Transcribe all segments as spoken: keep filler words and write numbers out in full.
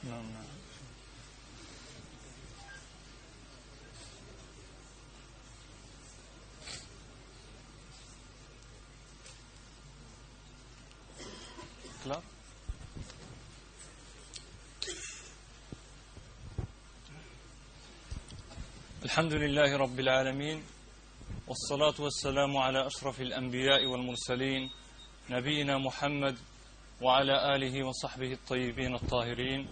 نعم. كلار. الحمد لله رب العالمين، والصلاة والسلام على أشرف الأنبياء والمرسلين نبينا محمد وعلى آله وصحبه الطيبين الطاهرين.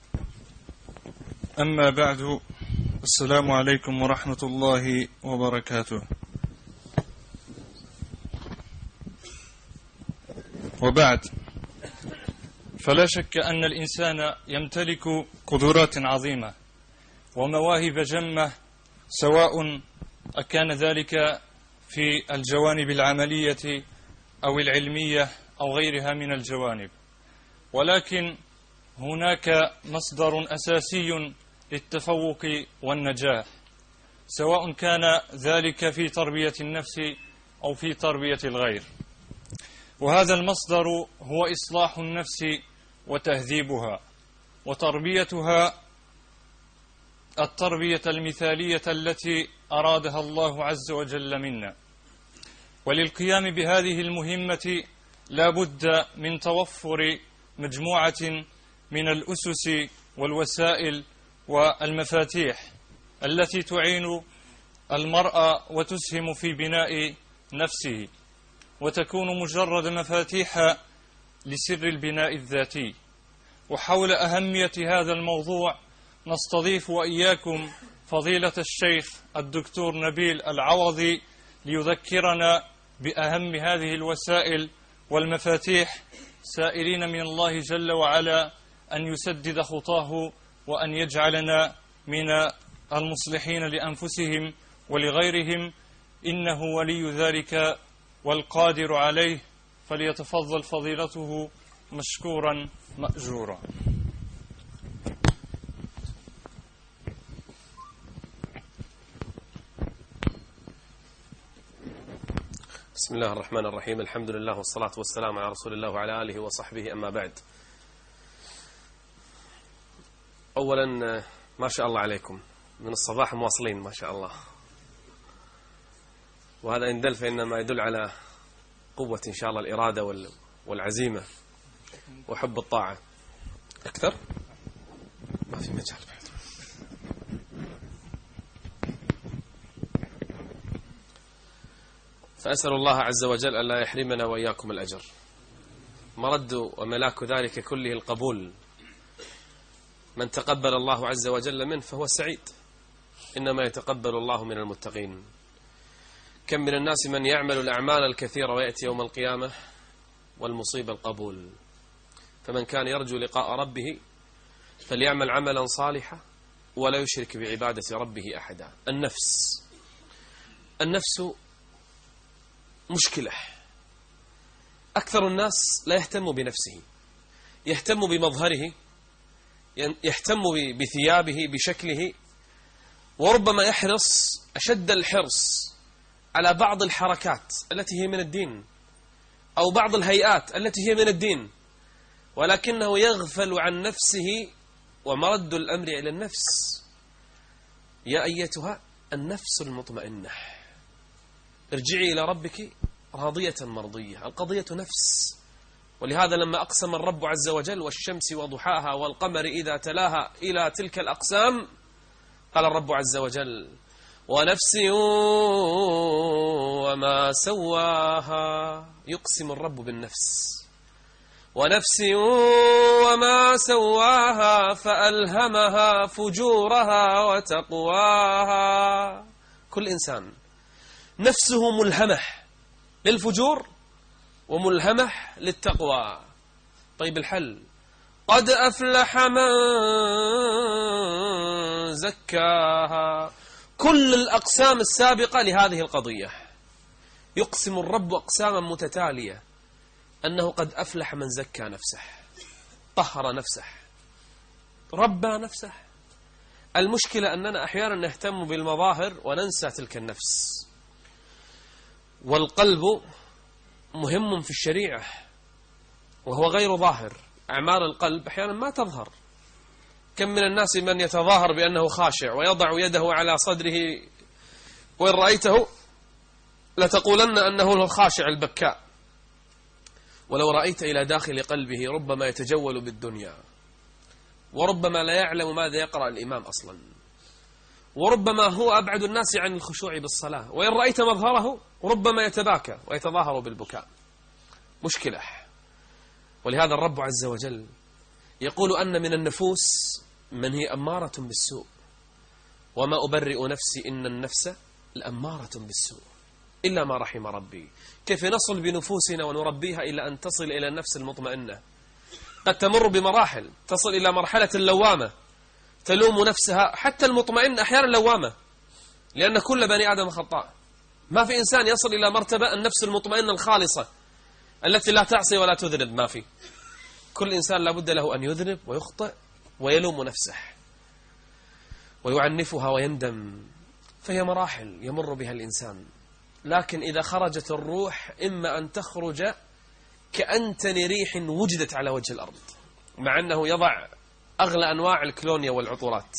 أما بعد، السلام عليكم ورحمة الله وبركاته. وبعد، فلا شك أن الإنسان يمتلك قدرات عظيمة ومواهب جمة، سواء أكان ذلك في الجوانب العملية أو العلمية أو غيرها من الجوانب، ولكن هناك مصدر أساسي للتفوق والنجاح، سواء كان ذلك في تربية النفس أو في تربية الغير. وهذا المصدر هو إصلاح النفس وتهذيبها وتربيتها التربية المثالية التي أرادها الله عز وجل منا. وللقيام بهذه المهمة لا بد من توفر مجموعة من الأسس والوسائل والمفاتيح التي تعين المرء وتسهم في بناء نفسه، وتكون مجرد مفاتيح لسر البناء الذاتي. وحول أهمية هذا الموضوع نستضيف وإياكم فضيلة الشيخ الدكتور نبيل العوضي ليذكرنا بأهم هذه الوسائل والمفاتيح، سائلين من الله جل وعلا أن يسدد خطاه وأن يجعلنا من المصلحين لأنفسهم ولغيرهم، إنه ولي ذلك والقادر عليه، فليتفضل فضيلته مشكورا مأجورا. بسم الله الرحمن الرحيم، الحمد لله والصلاة والسلام على رسول الله وعلى آله وصحبه، أما بعد. أولا ما شاء الله عليكم، من الصباح مواصلين ما شاء الله، وهذا إن دل فإنما يدل على قوة إن شاء الله الإرادة والعزيمة وحب الطاعة. أكثر ما في مجال بعد. فأسأل الله عز وجل أن لا يحرمنا وإياكم الأجر. مرد وملاك ذلك كله القبول. من تقبل الله عز وجل منه فهو سعيد، إنما يتقبل الله من المتقين. كم من الناس من يعمل الأعمال الكثيرة ويأتي يوم القيامة والمصيبة القبول. فمن كان يرجو لقاء ربه فليعمل عملا صالحا ولا يشرك بعبادة ربه أحدا. النفس النفس مشكلة. أكثر الناس لا يهتم بنفسه، يهتم بمظهره، يهتم بثيابه، بشكله، وربما يحرص أشد الحرص على بعض الحركات التي هي من الدين أو بعض الهيئات التي هي من الدين، ولكنه يغفل عن نفسه. ومرد الأمر إلى النفس. يا أيتها النفس المطمئنة، ارجعي إلى ربك راضية مرضية. القضية نفس. ولهذا لما أقسم الرب عز وجل والشمس وضحاها والقمر إذا تلاها إلى تلك الأقسام، قال الرب عز وجل ونفس وما سواها. يقسم الرب بالنفس. ونفس وما سواها فألهمها فجورها وتقواها. كل إنسان نفسه ملهمة للفجور وملهمة للتقوى. طيب الحل؟ قد أفلح من زكاها. كل الأقسام السابقة لهذه القضية يقسم الرب أقساما متتالية أنه قد أفلح من زكى نفسه، طهر نفسه، ربى نفسه. المشكلة أننا أحيانا نهتم بالمظاهر وننسى تلك النفس. والقلب مهم في الشريعة وهو غير ظاهر. أعمال القلب أحيانا ما تظهر، كم من الناس من يتظاهر بأنه خاشع ويضع يده على صدره، وإن رأيته لتقولن أنه الخاشع البكاء، ولو رأيت إلى داخل قلبه ربما يتجول بالدنيا، وربما لا يعلم ماذا يقرأ الإمام أصلا، وربما هو أبعد الناس عن الخشوع بالصلاة، وإن رأيت مظهره ربما يتباكى ويتظاهر بالبكاء. مشكلة. ولهذا الرب عز وجل يقول أن من النفوس من هي أمارة بالسوء، وما أبرئ نفسي إن النفس لأمارة بالسوء إلا ما رحم ربي. كيف نصل بنفوسنا ونربيها إلى أن تصل إلى النفس المطمئنة؟ قد تمر بمراحل، تصل إلى مرحلة اللوامة، تلوم نفسها. حتى المطمئن أحيانا لوامة، لأن كل بني آدم خطاء. ما في إنسان يصل إلى مرتبة النفس المطمئنة الخالصة التي لا تعصي ولا تذنب، ما في. كل إنسان لابد له أن يذنب ويخطئ ويلوم نفسه ويعنفها ويندم، فهي مراحل يمر بها الإنسان. لكن إذا خرجت الروح إما أن تخرج كأنتن ريح وجدت على وجه الأرض، مع أنه يضع أغلى أنواع الكلونيا والعطورات،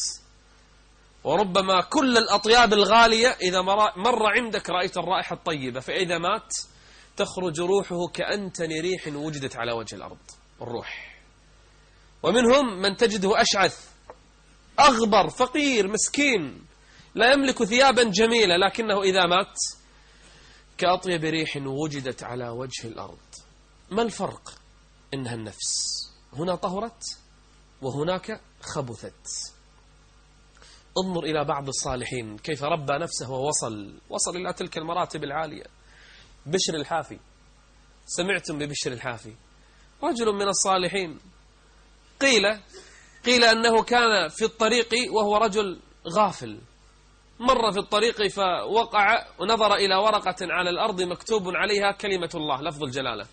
وربما كل الأطياب الغالية إذا مر عندك رأيت الرائحة الطيبة، فإذا مات تخرج روحه كأنتن ريح وجدت على وجه الأرض. الروح. ومنهم من تجده أشعث أغبر فقير مسكين لا يملك ثيابا جميلة، لكنه إذا مات كأطيب ريح وجدت على وجه الأرض. ما الفرق؟ إنها النفس هنا طهرت وهناك خبثت. انظر إلى بعض الصالحين كيف ربى نفسه ووصل وصل إلى تلك المراتب العالية. بشر الحافي، سمعتم ببشر الحافي؟ رجل من الصالحين، قيل قيل أنه كان في الطريق وهو رجل غافل، مر في الطريق فوقع ونظر إلى ورقة على الأرض مكتوب عليها كلمة الله لفظ الجلالة،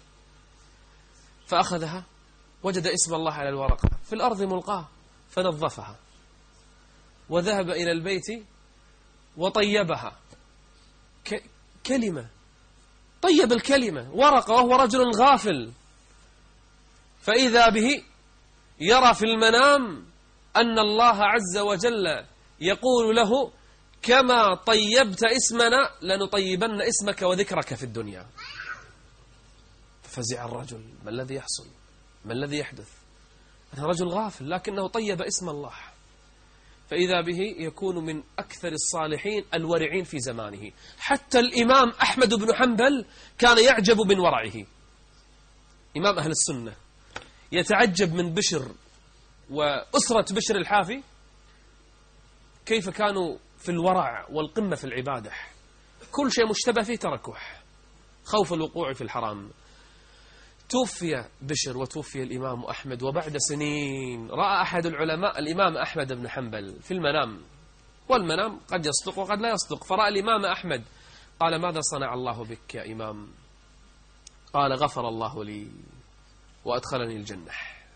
فأخذها وجد اسم الله على الورقة في الأرض ملقاه، فنظفها وذهب إلى البيت وطيبها. ك... كلمة طيب الكلمة، ورقة، وهو رجل غافل، فإذا به يرى في المنام أن الله عز وجل يقول له كما طيبت اسمنا لنطيبن اسمك وذكرك في الدنيا. ففزع الرجل، ما الذي يحصل؟ ما الذي يحدث؟ أنا رجل غافل لكنه طيب اسم الله، فإذا به يكون من أكثر الصالحين الورعين في زمانه. حتى الإمام أحمد بن حنبل كان يعجب من ورعه، إمام أهل السنة، يتعجب من بشر وأسرة بشر الحافي كيف كانوا في الورع والقمة في العبادة. كل شيء مشتبه فيه تركوه خوف الوقوع في الحرام. توفي بشر وتوفي الإمام أحمد، وبعد سنين رأى أحد العلماء الإمام أحمد بن حنبل في المنام، والمنام قد يصدق وقد لا يصدق، فرأى الإمام أحمد، قال ماذا صنع الله بك يا إمام؟ قال غفر الله لي وأدخلني الجنة.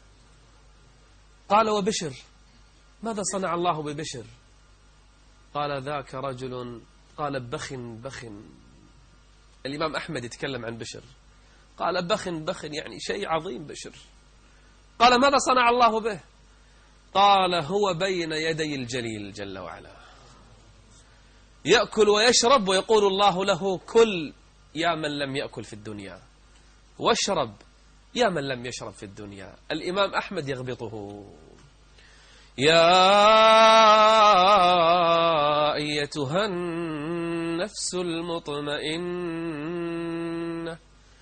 قال وبشر؟ ماذا صنع الله ببشر؟ قال ذاك رجل، قال بخ بخ. الإمام أحمد يتكلم عن بشر، قال بخ بخ يعني شيء عظيم بشر. قال ماذا صنع الله به؟ قال هو بين يدي الجليل جل وعلا، يأكل ويشرب ويقول الله له كل يا من لم يأكل في الدنيا، واشرب يا من لم يشرب في الدنيا. الإمام أحمد يغبطه، يا أيتها النفس المطمئنة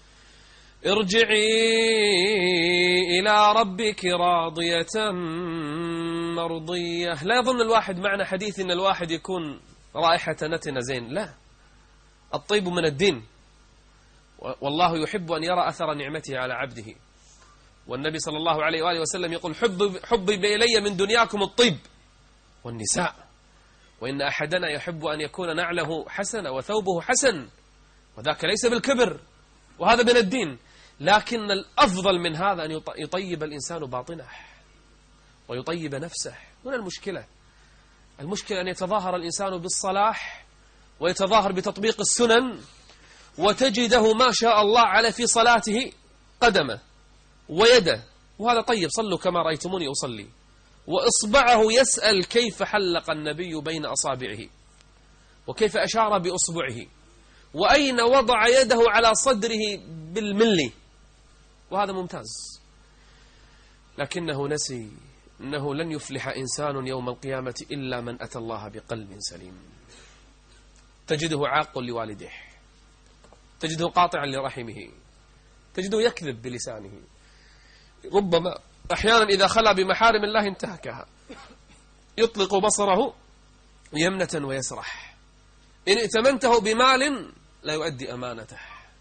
ارجعي إلى ربك راضية مرضية. لا يظن الواحد معنى حديث إن الواحد يكون رائحة نتنة زين، لا، الطيب من الدين، والله يحب أن يرى أثر نعمته على عبده. والنبي صلى الله عليه وآله وسلم يقول حب حبي إلي من دنياكم الطيب والنساء، وإن أحدنا يحب أن يكون نعله حسن وثوبه حسن، وذاك ليس بالكبر، وهذا من الدين. لكن الأفضل من هذا أن يطيب الإنسان باطنه ويطيب نفسه. هنا المشكلة. المشكلة أن يتظاهر الإنسان بالصلاح ويتظاهر بتطبيق السنن، وتجده ما شاء الله على في صلاته قدمه ويده، وهذا طيب، صلوا كما رأيتموني أصلي، وإصبعه يسأل كيف حلق النبي بين أصابعه وكيف أشار بأصبعه وأين وضع يده على صدره بالملي، وهذا ممتاز. لكنه نسي أنه لن يفلح إنسان يوم القيامة إلا من أتى الله بقلب سليم. تجده عاق لوالده، تجده قاطعا لرحمه، تجده يكذب بلسانه، ربما أحيانا إذا خلى بمحارم الله انتهكها، يطلق بصره يمنة ويسرح، إن ائتمنته بمال لا يؤدي أمانته،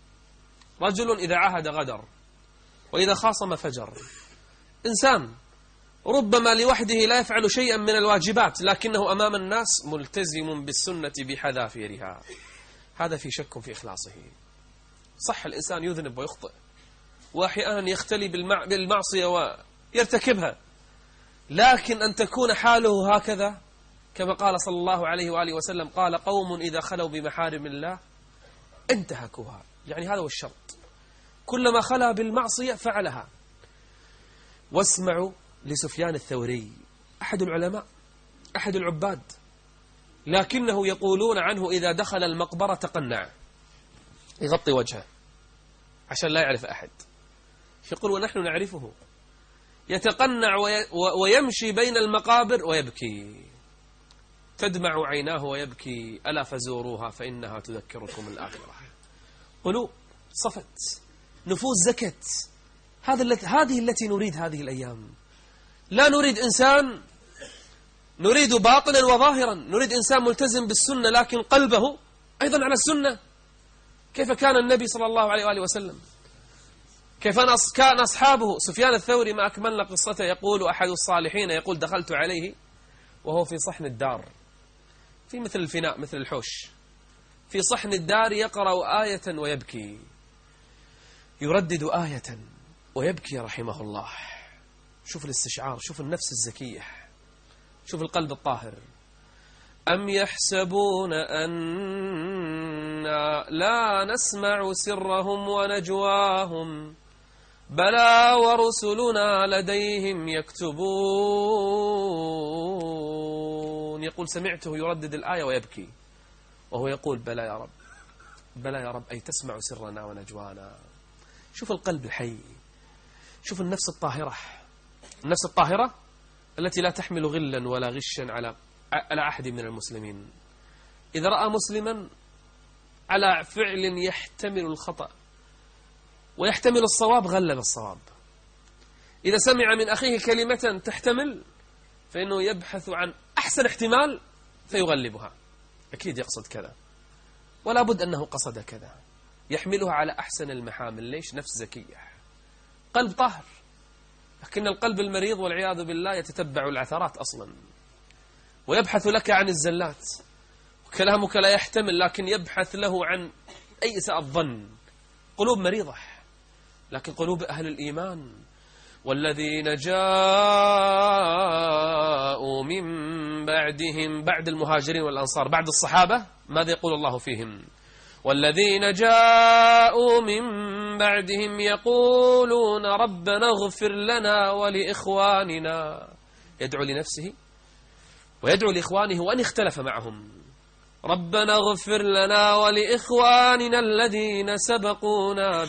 رجل إذا عاهد غدر وإذا خاصم فجر، إنسان ربما لوحده لا يفعل شيئا من الواجبات لكنه أمام الناس ملتزم بالسنة بحذافيرها، هذا في شك في إخلاصه. صح الإنسان يذنب ويخطئ وأحيانا يختلي بالمعصية ويرتكبها، لكن أن تكون حاله هكذا كما قال صلى الله عليه وآله وسلم، قال قوم إذا خلوا بمحارم الله انتهكوها، يعني هذا هو الشرط، كلما خلا بالمعصية فعلها. واسمعوا لسفيان الثوري أحد العلماء أحد العباد، لكنه يقولون عنه إذا دخل المقبرة تقنع، يغطي وجهه عشان لا يعرف أحد، يقول ونحن نعرفه، يتقنع ويمشي بين المقابر ويبكي، تدمع عيناه ويبكي، ألا فزوروها فإنها تذكركم الآخرة. قلوب صفت، نفوس زكت، هذه التي نريد هذه الأيام. لا نريد إنسان نريد باطنا وظاهرا، نريد إنسان ملتزم بالسنة لكن قلبه أيضا على السنة. كيف كان النبي صلى الله عليه وآله وسلم، كيف كان أصحابه. سفيان الثوري ما أكملنا قصته، يقول أحد الصالحين يقول دخلت عليه وهو في صحن الدار، في مثل الفناء مثل الحوش، في صحن الدار يقرأ آية ويبكي، يردد آية ويبكي رحمه الله. شوف الاستشعار، شوف النفس الزكية، شوف القلب الطاهر. أم يحسبون أننا لا نسمع سرهم ونجواهم بلى ورسلنا لديهم يكتبون. يقول سمعته يردد الآية ويبكي وهو يقول بلى يا رب، بلى يا رب، أي تسمع سرنا ونجوانا. شوف القلب الحي، شوف النفس الطاهرة، النفس الطاهرة التي لا تحمل غلا ولا غشا على على أحد من المسلمين. إذا رأى مسلما على فعل يحتمل الخطأ ويحتمل الصواب غلب الصواب. إذا سمع من أخيه كلمة تحتمل فإنه يبحث عن أحسن احتمال فيغلبها، أكيد يقصد كذا ولا بد أنه قصد كذا، يحملها على أحسن المحامل. ليش؟ نفس زكية، قلب طاهر. لكن القلب المريض والعياذ بالله يتتبع العثرات أصلا ويبحث لك عن الزلات، وكلامك لا يحتمل لكن يبحث له عن أيس الظن. قلوب مريضة، لكن قلوب أهل الإيمان والذين جاءوا من بعدهم، بعد المهاجرين والأنصار، بعد الصحابة، ماذا يقول الله فيهم؟ والذين جاءوا من بعدهم يقولون ربنا اغفر لنا ولإخواننا، يدعو لنفسه ويدعو لإخوانه وأن اختلف معهم، ربنا اغفر لنا ولإخواننا الذين سبقونا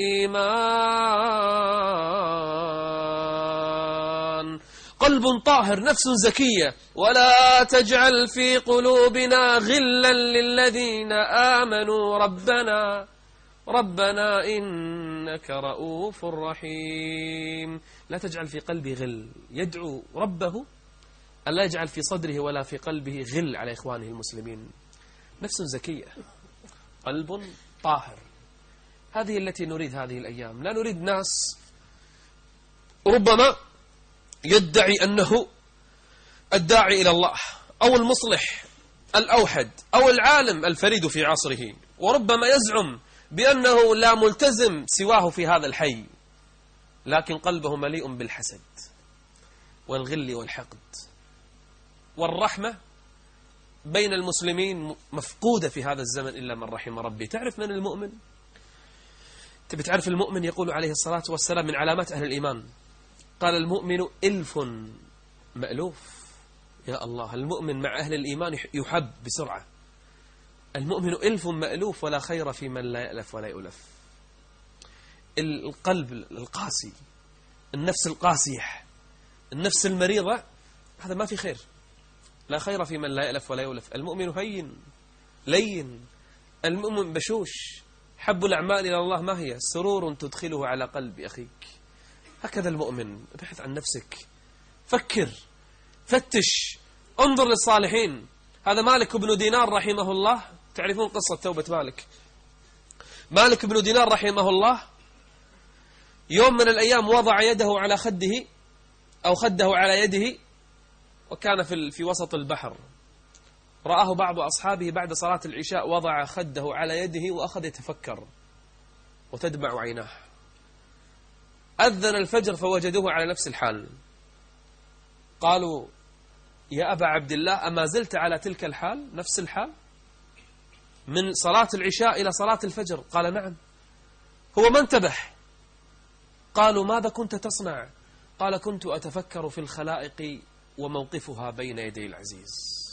بالإيمان. قلب طاهر، نفس زكية. ولا تجعل في قلوبنا غلا للذين آمنوا ربنا ربنا إنك رؤوف رحيم. لا تجعل في قلبي غل، يدعو ربه ألا يجعل في صدره ولا في قلبه غل على إخوانه المسلمين. نفس زكية، قلب طاهر، هذه التي نريد هذه الأيام. لا نريد ناس ربما يدعي أنه الداعي إلى الله أو المصلح الأوحد أو العالم الفريد في عصره، وربما يزعم بأنه لا ملتزم سواه في هذا الحي، لكن قلبه مليء بالحسد والغل والحقد. والرحمة بين المسلمين مفقودة في هذا الزمن إلا من رحم ربي. تعرف من المؤمن؟ تبي تعرف المؤمن؟ يقول عليه الصلاة والسلام من علامات أهل الإيمان، قال المؤمن إلف مألوف. يا الله، المؤمن مع أهل الإيمان يحب بسرعة. المؤمن ألف مألوف ولا خير في من لا يألف ولا يؤلف. القلب القاسي، النفس القاسية، النفس المريضة، هذا ما في خير. لا خير في من لا يألف ولا يؤلف. المؤمن هين لين، المؤمن بشوش. حب الأعمال إلى الله ما هي؟ سرور تدخله على قلب أخيك. هكذا المؤمن. ابحث عن نفسك، فكر، فتش، انظر للصالحين. هذا مالك بن دينار رحمه الله. تعرفون قصة توبة مالك؟ مالك بن دينار رحمه الله يوم من الأيام وضع يده على خده أو خده على يده، وكان في في وسط البحر. رآه بعض أصحابه بعد صلاة العشاء وضع خده على يده وأخذ يتفكر وتدمع عيناه. أذن الفجر فوجدوه على نفس الحال. قالوا: يا أبا عبد الله، أما زلت على تلك الحال، نفس الحال من صلاة العشاء إلى صلاة الفجر؟ قال: نعم. هو ما انتبه. قالوا: ماذا كنت تصنع؟ قال: كنت أتفكر في الخلائق وموقفها بين يدي العزيز.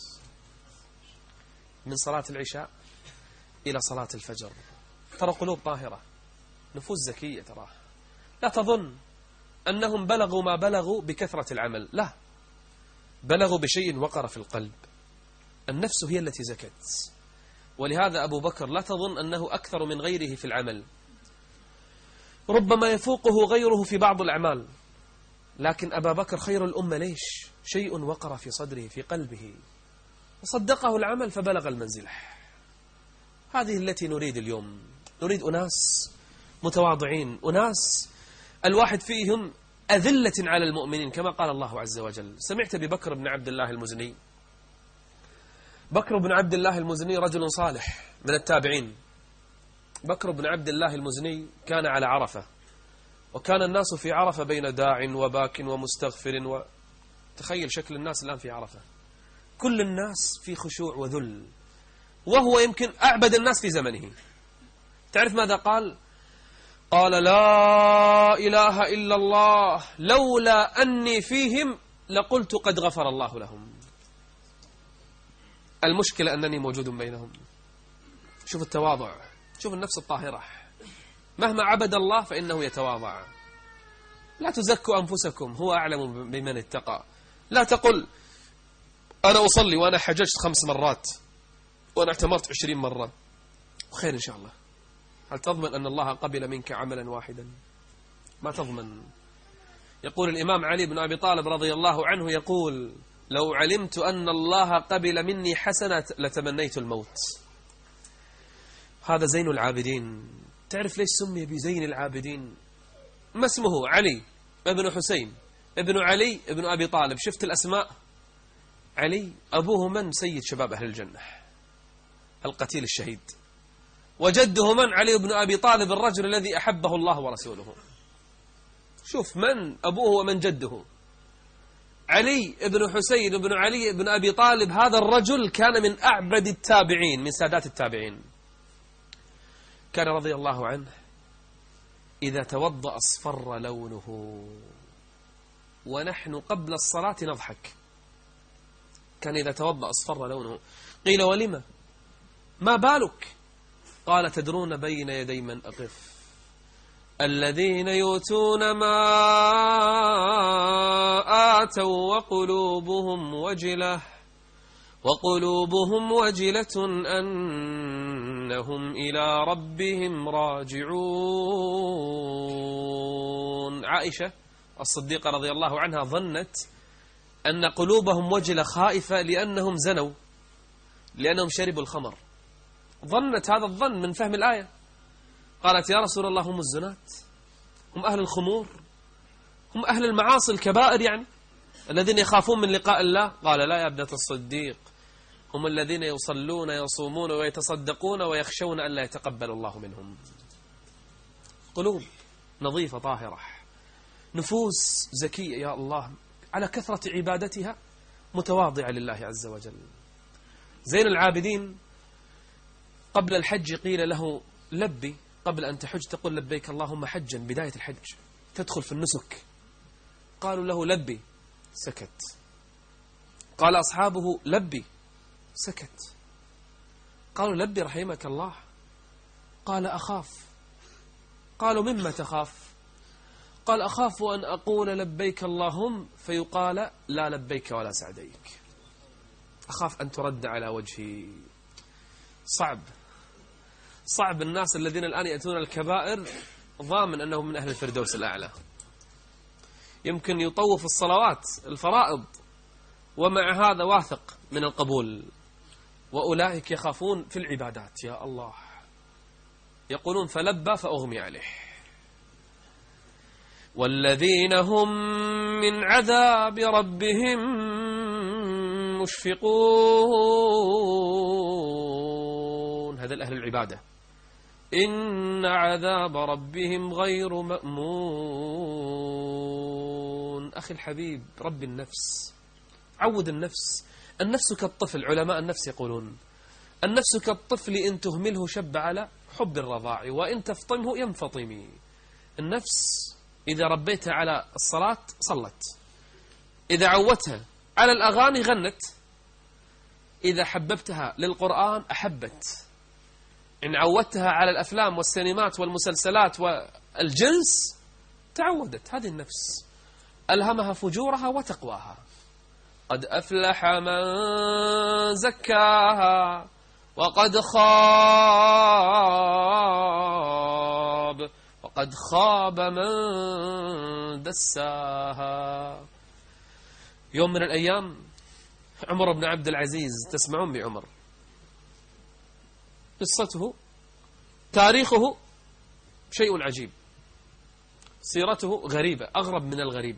من صلاة العشاء إلى صلاة الفجر. ترى قلوب طاهرة، نفوس زكية. تراه لا تظن أنهم بلغوا ما بلغوا بكثرة العمل، لا، بلغوا بشيء وقر في القلب. النفس هي التي زكت. ولهذا أبو بكر لا تظن أنه أكثر من غيره في العمل، ربما يفوقه غيره في بعض الأعمال، لكن أبا بكر خير الأمة. ليش؟ شيء وقر في صدره في قلبه وصدقه العمل فبلغ المنزلة. هذه التي نريد اليوم. نريد أناس متواضعين، أناس الواحد فيهم أذلة على المؤمنين كما قال الله عز وجل. سمعت ببكر بن عبد الله المزني. بكر بن عبد الله المزني رجل صالح من التابعين. بكر بن عبد الله المزني كان على عرفة، وكان الناس في عرفة بين داع وباك ومستغفر و... تخيل شكل الناس الآن في عرفة، كل الناس في خشوع وذل، وهو يمكن أعبد الناس في زمنه. تعرف ماذا قال؟ قال: لا إله إلا الله، لولا أني فيهم لقلت قد غفر الله لهم. المشكلة أنني موجود بينهم. شوف التواضع، شوف النفس الطاهرة. مهما عبد الله فإنه يتواضع. لا تزكوا أنفسكم، هو أعلم بمن اتقى. لا تقل أنا أصلي وأنا حججت خمس مرات وأنا اعتمرت عشرين مرة، خير إن شاء الله. هل تضمن أن الله قبل منك عملا واحدا؟ ما تضمن. يقول الإمام علي بن أبي طالب رضي الله عنه، يقول: لو علمت أن الله قبل مني حسنة لتمنيت الموت. هذا زين العابدين. تعرف ليش سمي بزين العابدين؟ ما اسمه؟ علي ابن حسين ابن علي ابن أبي طالب. شفت الأسماء؟ علي أبوه من؟ سيد شباب أهل الجنة، القتيل الشهيد. وجده من؟ علي بن أبي طالب، الرجل الذي أحبه الله ورسوله. شوف من أبوه ومن جده. علي بن حسين بن علي بن أبي طالب، هذا الرجل كان من أعبد التابعين، من سادات التابعين. كان رضي الله عنه إذا توضأ اصفر لونه ونحن قبل الصلاة نضحك. كان إذا توضأ اصفر لونه. قيل: ولما؟ ما بالك؟ قال: تدرون بين يدي من أقف؟ الذين يؤتون ما آتوا وقلوبهم وجلة وقلوبهم وجلة أنهم إلى ربهم راجعون. عائشة الصديقة رضي الله عنها ظنت أن قلوبهم وجلة خائفة لأنهم زنوا، لأنهم شربوا الخمر. ظنت هذا الظن من فهم الآية. قالت: يا رسول الله، هم الزنات، هم أهل الخمور، هم أهل المعاصي الكبائر يعني الذين يخافون من لقاء الله. قال: لا يا ابنة الصديق، هم الذين يصلون يصومون ويتصدقون ويخشون أن لا يتقبل الله منهم. قلوب نظيفة طاهرة، نفوس زكية يا الله على كثرة عبادتها، متواضعة لله عز وجل. زين العابدين قبل الحج قيل له: لبي، قبل أن تحج تقول لبيك اللهم حجا، بداية الحج تدخل في النسك. قالوا له: لبي، سكت. قال أصحابه لبي، سكت. قالوا لبي رحمك الله. قال أخاف. قالوا مما تخاف؟ قال أخاف أن أقول لبيك اللهم فيقال لا لبيك ولا سعديك. أخاف أن ترد على وجهي. صعب صعب الناس الذين الآن يأتون الكبائر ضامن أنهم من أهل الفردوس الأعلى، يمكن يطوف الصلوات الفرائض ومع هذا واثق من القبول. وأولئك يخافون في العبادات، يا الله، يقولون فلبى فأغمي عليه. والذين هم من عذاب ربهم مشفقون، هذا الأهل العبادة. إن عذاب ربهم غير مأمون. أخي الحبيب، رب النفس، عود النفس. النفس كالطفل، علماء النفس يقولون النفس كالطفل إن تهمله شب على حب الرضاع وإن تفطمه ينفطم. النفس إذا ربيتها على الصلاة صلت، إذا عودتها على الأغاني غنت، إذا حببتها للقرآن أحبت، إن عودتها على الأفلام والسينمات والمسلسلات والجنس تعودت. هذه النفس ألهمها فجورها وتقواها. قد أفلح من زكاها وقد خاب وقد خاب من دساها. يوم من الأيام عمر بن عبد العزيز، تسمعون بعمر، قصته تاريخه شيء عجيب، سيرته غريبة، أغرب من الغريب.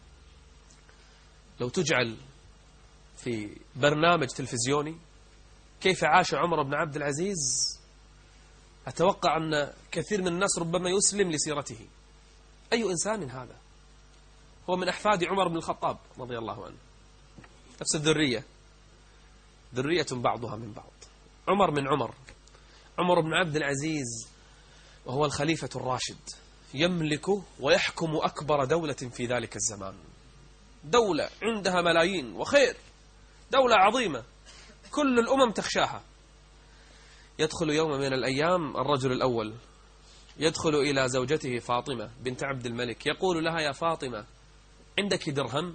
لو تجعل في برنامج تلفزيوني كيف عاش عمر بن عبد العزيز، أتوقع أن كثير من الناس ربما يسلم لسيرته. أي إنسان هذا؟ هو من أحفاد عمر بن الخطاب رضي الله عنه، نفس الذرية، ذرية بعضها من بعض. عمر من عمر، عمر بن عبد العزيز، وهو الخليفة الراشد، يملك ويحكم أكبر دولة في ذلك الزمان، دولة عندها ملايين وخير، دولة عظيمة كل الأمم تخشاها. يدخل يوم من الأيام الرجل الأول، يدخل إلى زوجته فاطمة بنت عبد الملك، يقول لها يا فاطمة عندك درهم؟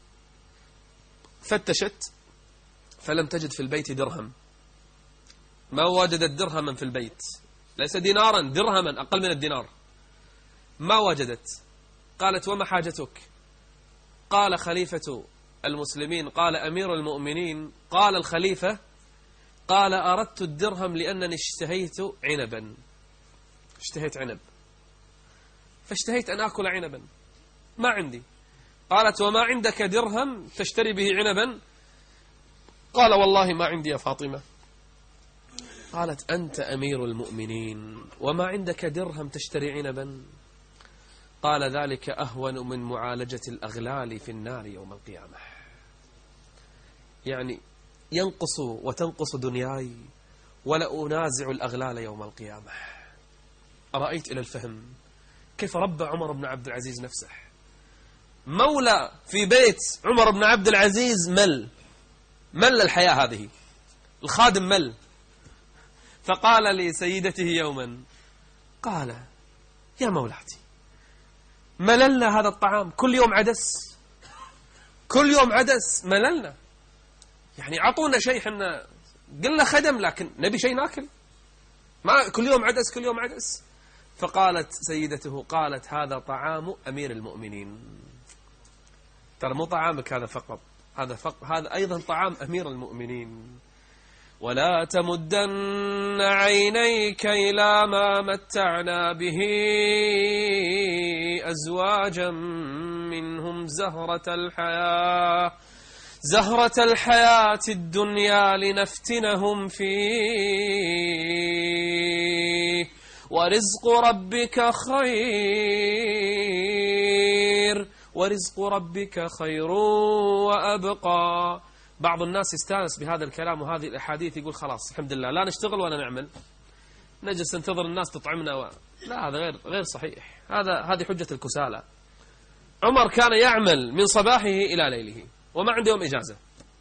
فتشت فلم تجد في البيت درهم، ما وجدت درهما في البيت، ليس دينارا، درهما أقل من الدينار، ما وجدت. قالت وما حاجتك؟ قال خليفة المسلمين، قال أمير المؤمنين، قال الخليفة، قال أردت الدرهم لأنني اشتهيت عنبا، اشتهيت عنب فاشتهيت أن أكل عنبا، ما عندي. قالت وما عندك درهم تشتري به عنبا؟ قال والله ما عندي يا فاطمة. قالت أنت أمير المؤمنين وما عندك درهم تشتري عنبا؟ قال ذلك أهون من معالجة الأغلال في النار يوم القيامة. يعني ينقص وتنقص دنياي ولا أنازع الأغلال يوم القيامة. أرأيت إلى الفهم كيف ربى عمر بن عبد العزيز نفسه. مولى في بيت عمر بن عبد العزيز مل مل الحياة هذه، الخادم مل، فقال لسيدته يوما، قال يا مولاتي مللنا هذا الطعام، كل يوم عدس، كل يوم عدس، مللنا، يعني عطونا شيء، حنا قلنا خدم لكن نبي شيء ناكل، ما كل يوم عدس كل يوم عدس. فقالت سيدته، قالت هذا طعام أمير المؤمنين، ترى مو طعامك هذا فقط، هذا فقط، هذا أيضا طعام أمير المؤمنين. ولا تمدن عينيك إلى ما متعنا به أزواجا منهم زهرة الحياة زهرة الحياة الدنيا لنفتنهم فيه ورزق ربك خير ورزق ربك خير وأبقى. بعض الناس يستانس بهذا الكلام وهذه الأحاديث، يقول خلاص الحمد لله لا نشتغل ولا نعمل، نجلس ننتظر الناس تطعمنا و... لا، هذا غير غير صحيح، هذا هذه حجة الكسالى. عمر كان يعمل من صباحه إلى ليله وما عنده يوم إجازة،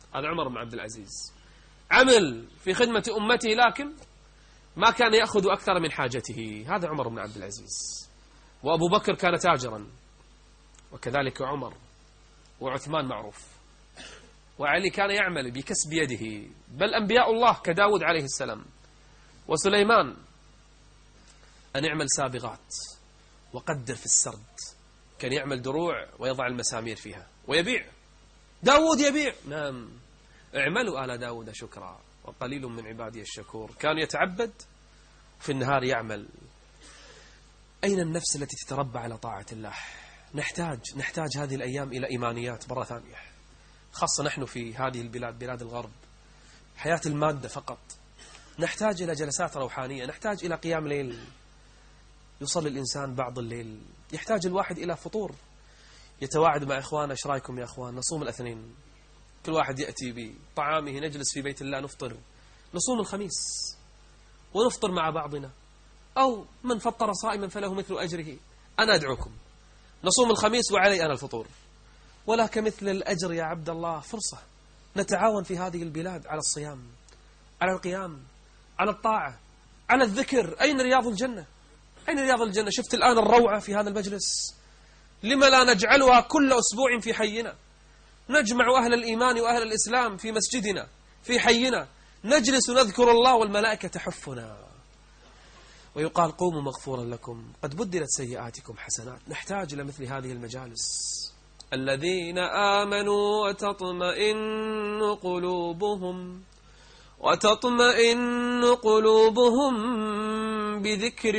هذا عمر بن عبد العزيز، عمل في خدمة أمته لكن ما كان يأخذ أكثر من حاجته. هذا عمر بن عبد العزيز. وأبو بكر كان تاجرا، وكذلك عمر، وعثمان معروف، وعلي كان يعمل بكسب يده، بل أنبياء الله كداود عليه السلام وسليمان أن يعمل سابغات وقدر في السرد، كان يعمل دروع ويضع المسامير فيها ويبيع. داود يبيع، نعم، اعملوا آل داود شكرا وقليل من عبادي الشكور. كان يتعبد في النهار يعمل. أين النفس التي تتربى على طاعة الله؟ نحتاج نحتاج هذه الأيام إلى إيمانيات مرة ثانية، خاصة نحن في هذه البلاد، بلاد الغرب، حياة المادة فقط. نحتاج إلى جلسات روحانية، نحتاج إلى قيام ليل، يصلي الإنسان بعض الليل، يحتاج الواحد إلى فطور، يتواعد مع إخوانه، إيش رأيكم يا إخوان نصوم الاثنين، كل واحد يأتي بطعامه، نجلس في بيت الله نفطر، نصوم الخميس ونفطر مع بعضنا، أو من فطر صائما فله مثل أجره. أنا أدعوكم نصوم الخميس وعلي أنا الفطور، ولا كمثل الأجر يا عبد الله. فرصة نتعاون في هذه البلاد على الصيام، على القيام، على الطاعة، على الذكر. أين رياض الجنة؟ أين رياض الجنة؟ شفت الآن الروعة في هذا المجلس، لما لا نجعلها كل أسبوع في حينا؟ نجمع أهل الإيمان وأهل الإسلام في مسجدنا في حينا، نجلس نذكر الله والملائكة تحفنا، ويقال قوموا مغفورا لكم قد بدلت سيئاتكم حسنات. نحتاج إلى مثل هذه المجالس. الذين آمنوا وتطمئن قلوبهم وتطمئن قلوبهم بذكر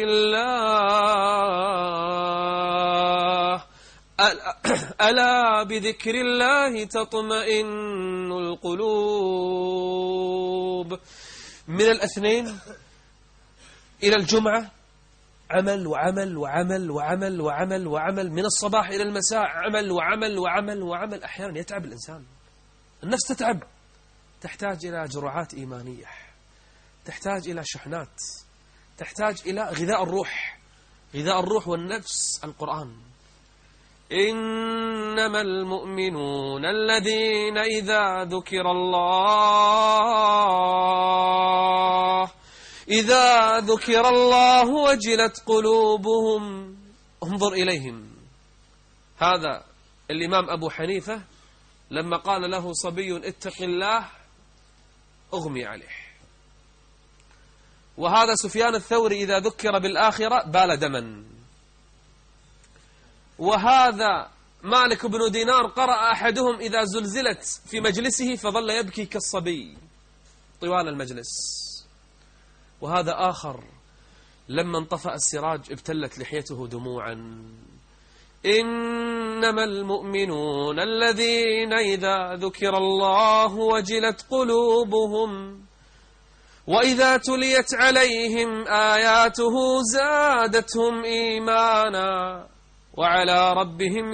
الله ألا بذكر الله تطمئن القلوب. من الاثنين إلى الجمعة عمل وعمل وعمل وعمل وعمل وعمل، من الصباح إلى المساء عمل وعمل وعمل وعمل. أحيانا يتعب الإنسان، النفس تتعب، تحتاج إلى جرعات إيمانية، تحتاج إلى شحنات، تحتاج إلى غذاء الروح. غذاء الروح والنفس القرآن. إنما المؤمنون الذين إذا ذكر الله إذا ذكر الله وجلت قلوبهم. انظر إليهم. هذا الإمام أبو حنيفة لما قال له صبي اتق الله أغمي عليه. وهذا سفيان الثوري إذا ذكر بالآخرة بال دما. وهذا مالك بن دينار قرأ أحدهم إذا زلزلت في مجلسه فظل يبكي كالصبي طوال المجلس. وهذا آخر لما انطفأ السراج ابتلت لحيته دموعا. إنما المؤمنون الذين إذا ذكر الله وجلت قلوبهم وإذا تليت عليهم آياته زادتهم إيمانا وعلى ربهم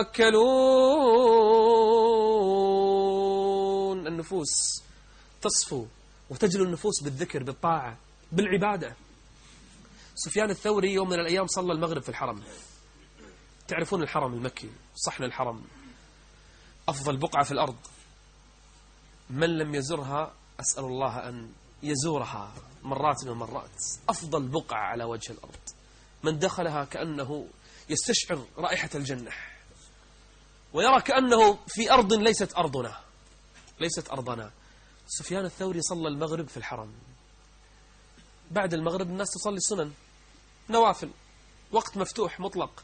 يتوكلون. النفوس تصفو وتجلو النفوس بالذكر، بالطاعة، بالعبادة. سفيان الثوري يوم من الأيام صلى المغرب في الحرم. تعرفون الحرم المكي، صحن الحرم أفضل بقعة في الأرض، من لم يزرها أسأل الله أن يزورها مرات ومرات. أفضل بقعة على وجه الأرض، من دخلها كأنه يستشعر رائحة الجنة، ويرى كأنه في أرض ليست أرضنا ليست أرضنا. سفيان الثوري صلى المغرب في الحرم. بعد المغرب الناس تصلي السنن، نوافل، وقت مفتوح مطلق.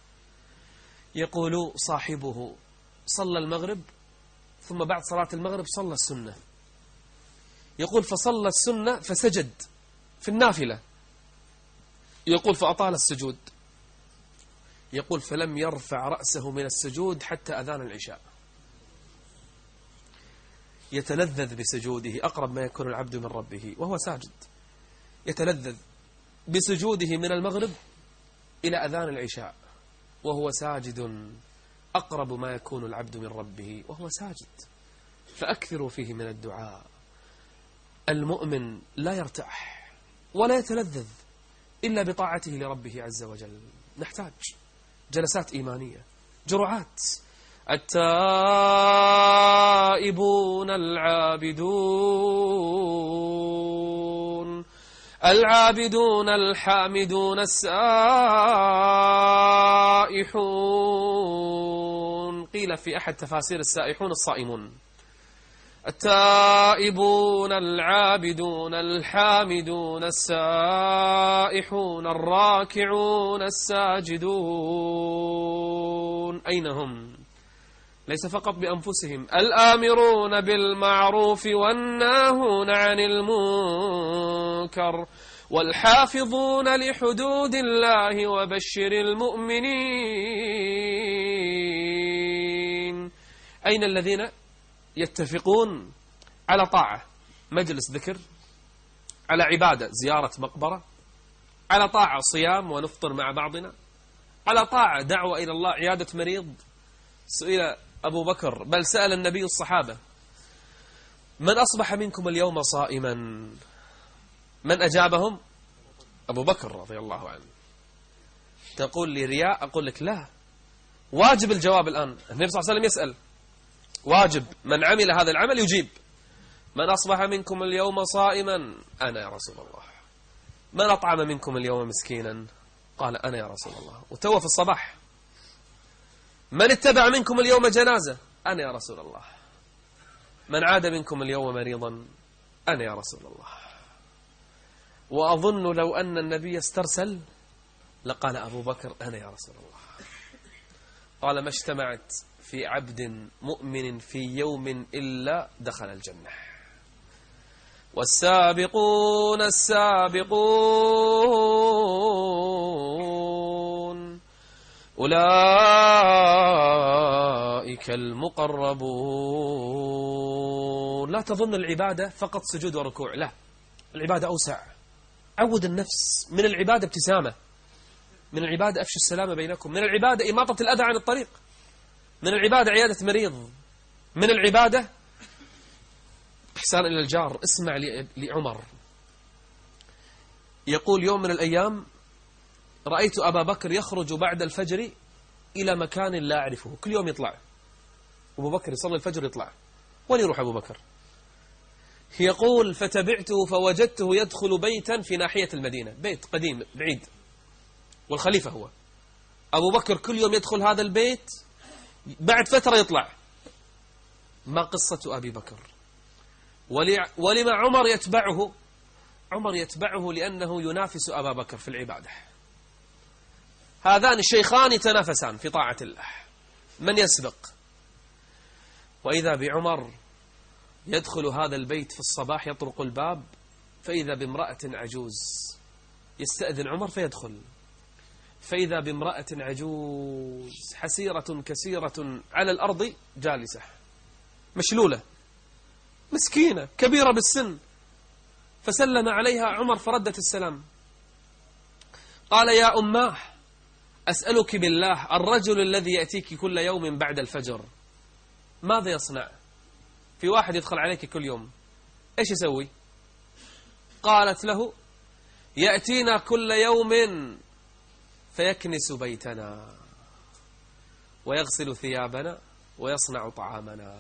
يقول صاحبه صلى المغرب ثم بعد صلاة المغرب صلى السنة. يقول فصلى السنة فسجد في النافلة. يقول فأطال السجود. يقول فلم يرفع رأسه من السجود حتى أذان العشاء. يتلذذ بسجوده أقرب ما يكون العبد من ربه وهو ساجد. يتلذذ بسجوده من المغرب إلى أذان العشاء وهو ساجد، أقرب ما يكون العبد من ربه وهو ساجد. فأكثروا فيه من الدعاء. المؤمن لا يرتاح ولا يتلذذ إلا بطاعته لربه عز وجل. نحتاج جلسات إيمانية، جرعات. التائبون العابدون العابدون الحامدون السائحون، قيل في أحد تفاسير السائحون الصائمون. التائبون العابدون الحامدون السائحون الراكعون الساجدون. أين هم؟ ليس فقط بأنفسهم، الآمرون بالمعروف والناهون عن المنكر والحافظون لحدود الله وبشر المؤمنين. أين الذين يتفقون على طاعة، مجلس ذكر، على عبادة زيارة مقبرة، على طاعة صيام ونفطر مع بعضنا، على طاعة دعوة إلى الله، عيادة مريض. سئل أبو بكر، بل سأل النبي الصحابة: من أصبح منكم اليوم صائما؟ من أجابهم؟ أبو بكر رضي الله عنه. تقول لي رياء؟ أقول لك لا، واجب الجواب الآن. النبي صلى الله عليه وسلم يسأل، واجب من عمل هذا العمل يجيب. من أصبح منكم اليوم صائما؟ أنا يا رسول الله. من أطعم منكم اليوم مسكينا؟ قال أنا يا رسول الله. وتوه في الصباح. من اتبع منكم اليوم جنازة؟ أنا يا رسول الله. من عاد منكم اليوم مريضا؟ أنا يا رسول الله. وأظن لو أن النبي استرسل لقال أبو بكر أنا يا رسول الله. قال: ما اجتمعت في عبد مؤمن في يوم إلا دخل الجنة. والسابقون السابقون أولئك المقربون. لا تظن العبادة فقط سجود وركوع، لا، العبادة أوسع. عود النفس. من العبادة ابتسامة، من العبادة أفشوا السلام بينكم، من العبادة إماطة الأذى عن الطريق، من العبادة عيادة مريض، من العبادة إحسان إلى الجار. اسمع لعمر يقول: يوم من الأيام رأيت أبا بكر يخرج بعد الفجر إلى مكان لا أعرفه. كل يوم يطلع أبو بكر يصلي الفجر يطلع. وين يروح أبو بكر؟ يقول: فتبعته فوجدته يدخل بيتا في ناحية المدينة، بيت قديم بعيد، والخليفة هو أبو بكر. كل يوم يدخل هذا البيت، بعد فترة يطلع. ما قصة أبي بكر؟ ولما عمر يتبعه؟ عمر يتبعه لأنه ينافس أبا بكر في العبادة. هذان الشيخان يتنافسان في طاعة الله، من يسبق. وإذا بعمر يدخل هذا البيت في الصباح، يطرق الباب فإذا بامرأة عجوز. يستأذن عمر فيدخل، فإذا بامرأة عجوز حسيرة كسيرة على الأرض جالسة، مشلولة، مسكينة كبيرة بالسن. فسلم عليها عمر فردت السلام. قال: يا أماه، أسألك بالله، الرجل الذي يأتيك كل يوم بعد الفجر ماذا يصنع؟ في واحد يدخل عليك كل يوم، إيش يسوي؟ قالت له: يأتينا كل يوم فيكنس بيتنا ويغسل ثيابنا ويصنع طعامنا.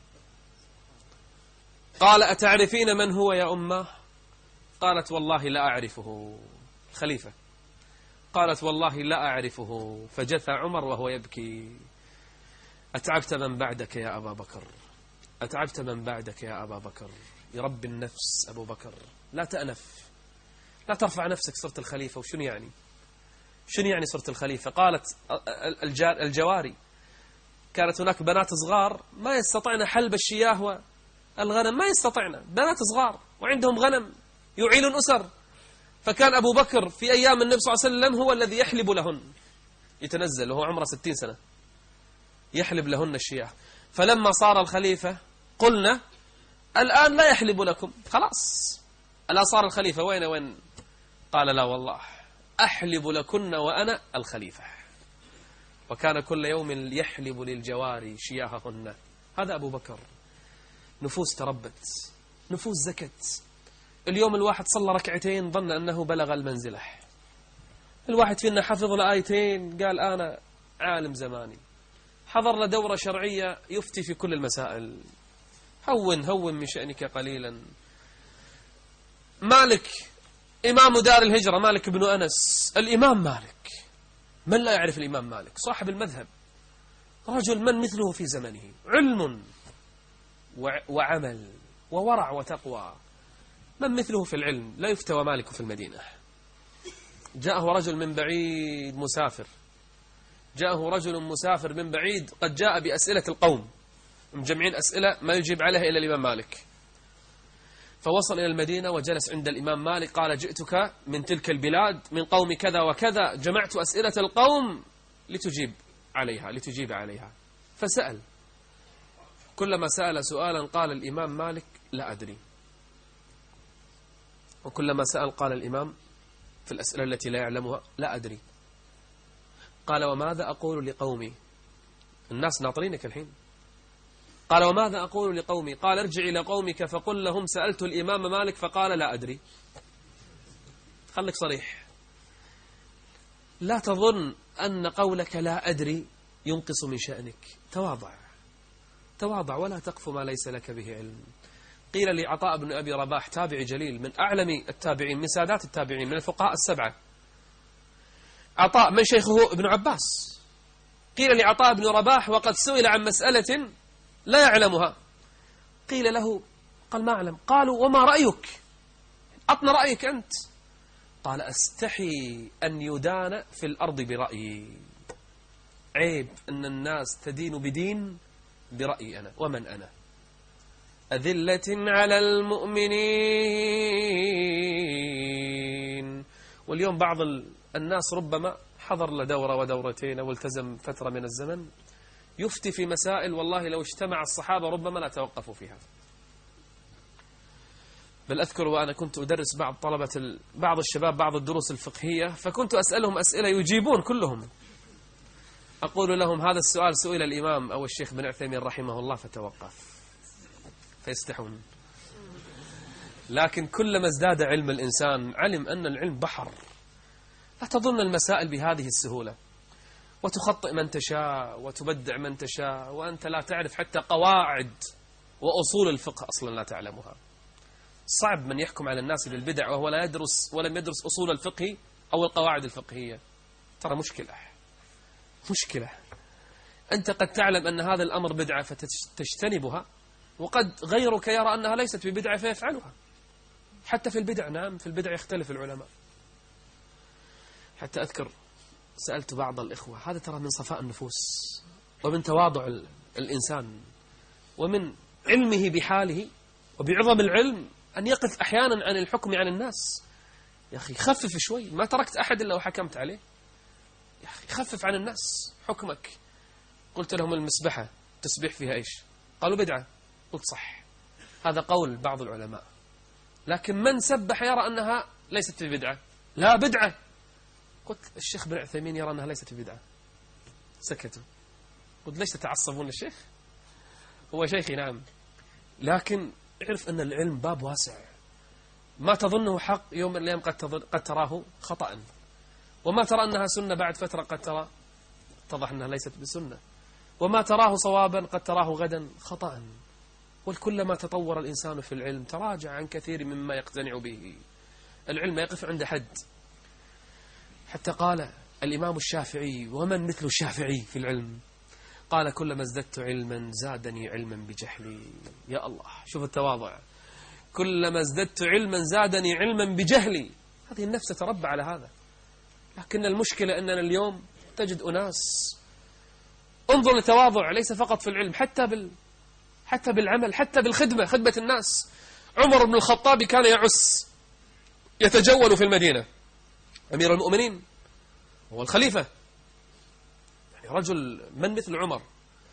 قال: أتعرفين من هو يا أمه؟ قالت: والله لا أعرفه. خليفة. قالت: والله لا أعرفه. فجثى عمر وهو يبكي. أتعبت من بعدك يا أبا بكر، أتعبت من بعدك يا أبا بكر. يربي النفس أبو بكر، لا تأنف، لا ترفع نفسك. صرت الخليفة، وشنو يعني؟ شنو يعني صرت الخليفة؟ قالت الجواري، كانت هناك بنات صغار ما يستطعن حلب الشياه والغنم، ما يستطعن، بنات صغار وعندهم غنم يعيلون أسر. فكان أبو بكر في أيام النبي صلى الله عليه وسلم هو الذي يحلب لهن، يتنزل وهو عمره ستين سنة يحلب لهن الشياه. فلما صار الخليفة قلنا: الآن لا يحلب لكم، خلاص الآن صار الخليفة، وين وين؟ قال: لا والله أحلب لكن وأنا الخليفة. وكان كل يوم يحلب للجواري شياههن. هذا أبو بكر. نفوس تربت، نفوس زكت. اليوم الواحد صلى ركعتين ظن أنه بلغ المنزلة. الواحد فينا حفظ الآيتين قال أنا عالم زماني. حضرنا دورة شرعية يفتي في كل المسائل. هون هون من شأنك قليلا. مالك إمام دار الهجرة مالك بن أنس، الإمام مالك، من لا يعرف الإمام مالك؟ صاحب المذهب، رجل من مثله في زمنه، علم وعمل وورع وتقوى، من مثله في العلم؟ لا يفتوى مالك في المدينة. جاءه رجل من بعيد مسافر، جاءه رجل مسافر من بعيد قد جاء بأسئلة القوم، مجمعين أسئلة ما يجيب عليها إلا الإمام مالك. فوصل إلى المدينة وجلس عند الإمام مالك، قال جئتك من تلك البلاد من قوم كذا وكذا، جمعت أسئلة القوم لتجيب عليها لتجيب عليها. فسأل، كلما سأل سؤالا قال الإمام مالك لا أدري، وكلما سأل قال الإمام في الأسئلة التي لا يعلمها لا أدري. قال وماذا أقول لقومي؟ الناس ناطرينك الحين. قال وماذا أقول لقومي؟ قال ارجع إلى قومك فقل لهم سألت الإمام مالك فقال لا أدري. خليك صريح، لا تظن أن قولك لا أدري ينقص من شأنك. تواضع تواضع ولا تقف ما ليس لك به علم. قيل لعطاء بن أبي رباح، تابعي جليل من أعلم التابعين من سادات التابعين من الفقهاء السبعة. عطاء من شيخه ابن عباس. قيل لعطاء بن رباح وقد سئل عن مسألة لا يعلمها، قيل له قال ما أعلم. قالوا وما رأيك؟ أطنى رأيك أنت. قال أستحي أن يدان في الأرض برأيي. عيب أن الناس تدين بدين برأيي أنا. ومن أنا؟ أذلة على المؤمنين. واليوم بعض الناس ربما حضر لدورة ودورتين والتزم فترة من الزمن، يفتي في مسائل والله لو اجتمع الصحابة ربما لا توقفوا فيها. بل أذكر وأنا كنت أدرس بعض طلبة ال... بعض الشباب بعض الدروس الفقهية، فكنت أسألهم أسئلة يجيبون كلهم. أقول لهم هذا السؤال سئل الإمام أو الشيخ بن عثيمين رحمه الله فتوقف، فيستحون. لكن كلما ازداد علم الإنسان علم أن العلم بحر، لا تظن المسائل بهذه السهولة، وتخطئ من تشاء وتبدع من تشاء وأنت لا تعرف حتى قواعد وأصول الفقه أصلا لا تعلمها. صعب من يحكم على الناس بالبدع وهو لا يدرس ولم يدرس أصول الفقه أو القواعد الفقهية. ترى مشكلة مشكلة. أنت قد تعلم أن هذا الأمر بدعة فتجتنبها، وقد غيرك يرى أنها ليست ببدعة فيفعلها. حتى في البدع، نعم في البدع يختلف العلماء. حتى أذكر سألت بعض الإخوة، هذا ترى من صفاء النفوس ومن تواضع الإنسان ومن علمه بحاله وبعظم العلم أن يقف أحيانا عن الحكم عن الناس. يا أخي خفف شوي، ما تركت أحد إلا وحكمت عليه. يا أخي خفف عن الناس حكمك. قلت لهم المسبحة تسبح فيها إيش؟ قالوا بدعة. قلت صح، هذا قول بعض العلماء، لكن من سبح يرى أنها ليست في بدعة. لا بدعة. قلت الشيخ بن عثيمين يرى أنها ليست في بدعة. سكتوا. قلت ليش تتعصبون للشيخ؟ هو شيخي نعم، لكن اعرف أن العلم باب واسع، ما تظنه حق يوم من الأيام قد, قد تراه خطأ، وما ترى أنها سنة بعد فترة قد ترى اتضح أنها ليست بسنة، وما تراه صوابا قد تراه غدا خطأ. وكلما تطور الإنسان في العلم تراجع عن كثير مما يقتنع به. العلم يقف عند حد. حتى قال الإمام الشافعي، ومن مثل الشافعي في العلم؟ قال كلما ازددت علما زادني علما بجهلي. يا الله، شوف التواضع. كلما ازددت علما زادني علما بجهلي. هذه النفس تربى على هذا. لكن المشكلة أننا اليوم تجد أناس، انظر للتواضع ليس فقط في العلم، حتى بال حتى بالعمل، حتى بالخدمة، خدمة الناس. عمر بن الخطاب كان يعس، يتجول في المدينة، أمير المؤمنين هو الخليفة، يعني رجل من مثل عمر،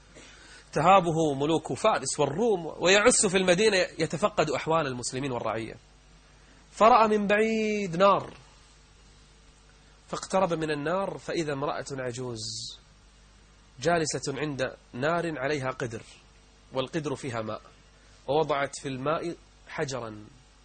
تهابه ملوك فارس والروم، ويعس في المدينة يتفقد أحوال المسلمين والرعية. فرأى من بعيد نار، فاقترب من النار فإذا امرأة عجوز جالسة عند نار عليها قدر، والقدر فيها ماء، ووضعت في الماء حجرا،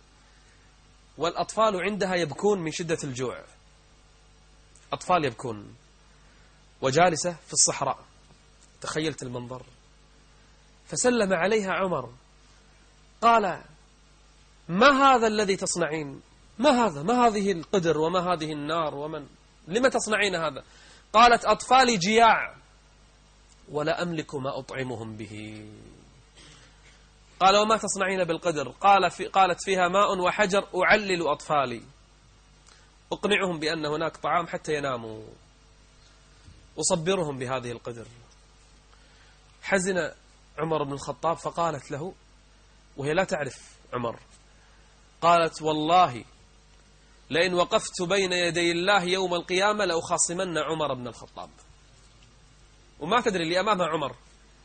والأطفال عندها يبكون من شدة الجوع، أطفال يبكون، وجالسة في الصحراء تخيلت المنظر. فسلم عليها عمر قال: ما هذا الذي تصنعين؟ ما هذا؟ ما هذه القدر وما هذه النار ومن لما تصنعين هذا؟ قالت: أطفالي جياع ولا أملك ما أطعمهم به. قال: وما تصنعين بالقدر؟ قال في قالت: فيها ماء وحجر أعلل أطفالي، أقنعهم بأن هناك طعام حتى يناموا، أصبرهم بهذه القدر. حزن عمر بن الخطاب فقالت له وهي لا تعرف عمر، قالت: والله لئن وقفت بين يدي الله يوم القيامة لأخاصمن عمر بن الخطاب. وما تدري اللي أمامها عمر.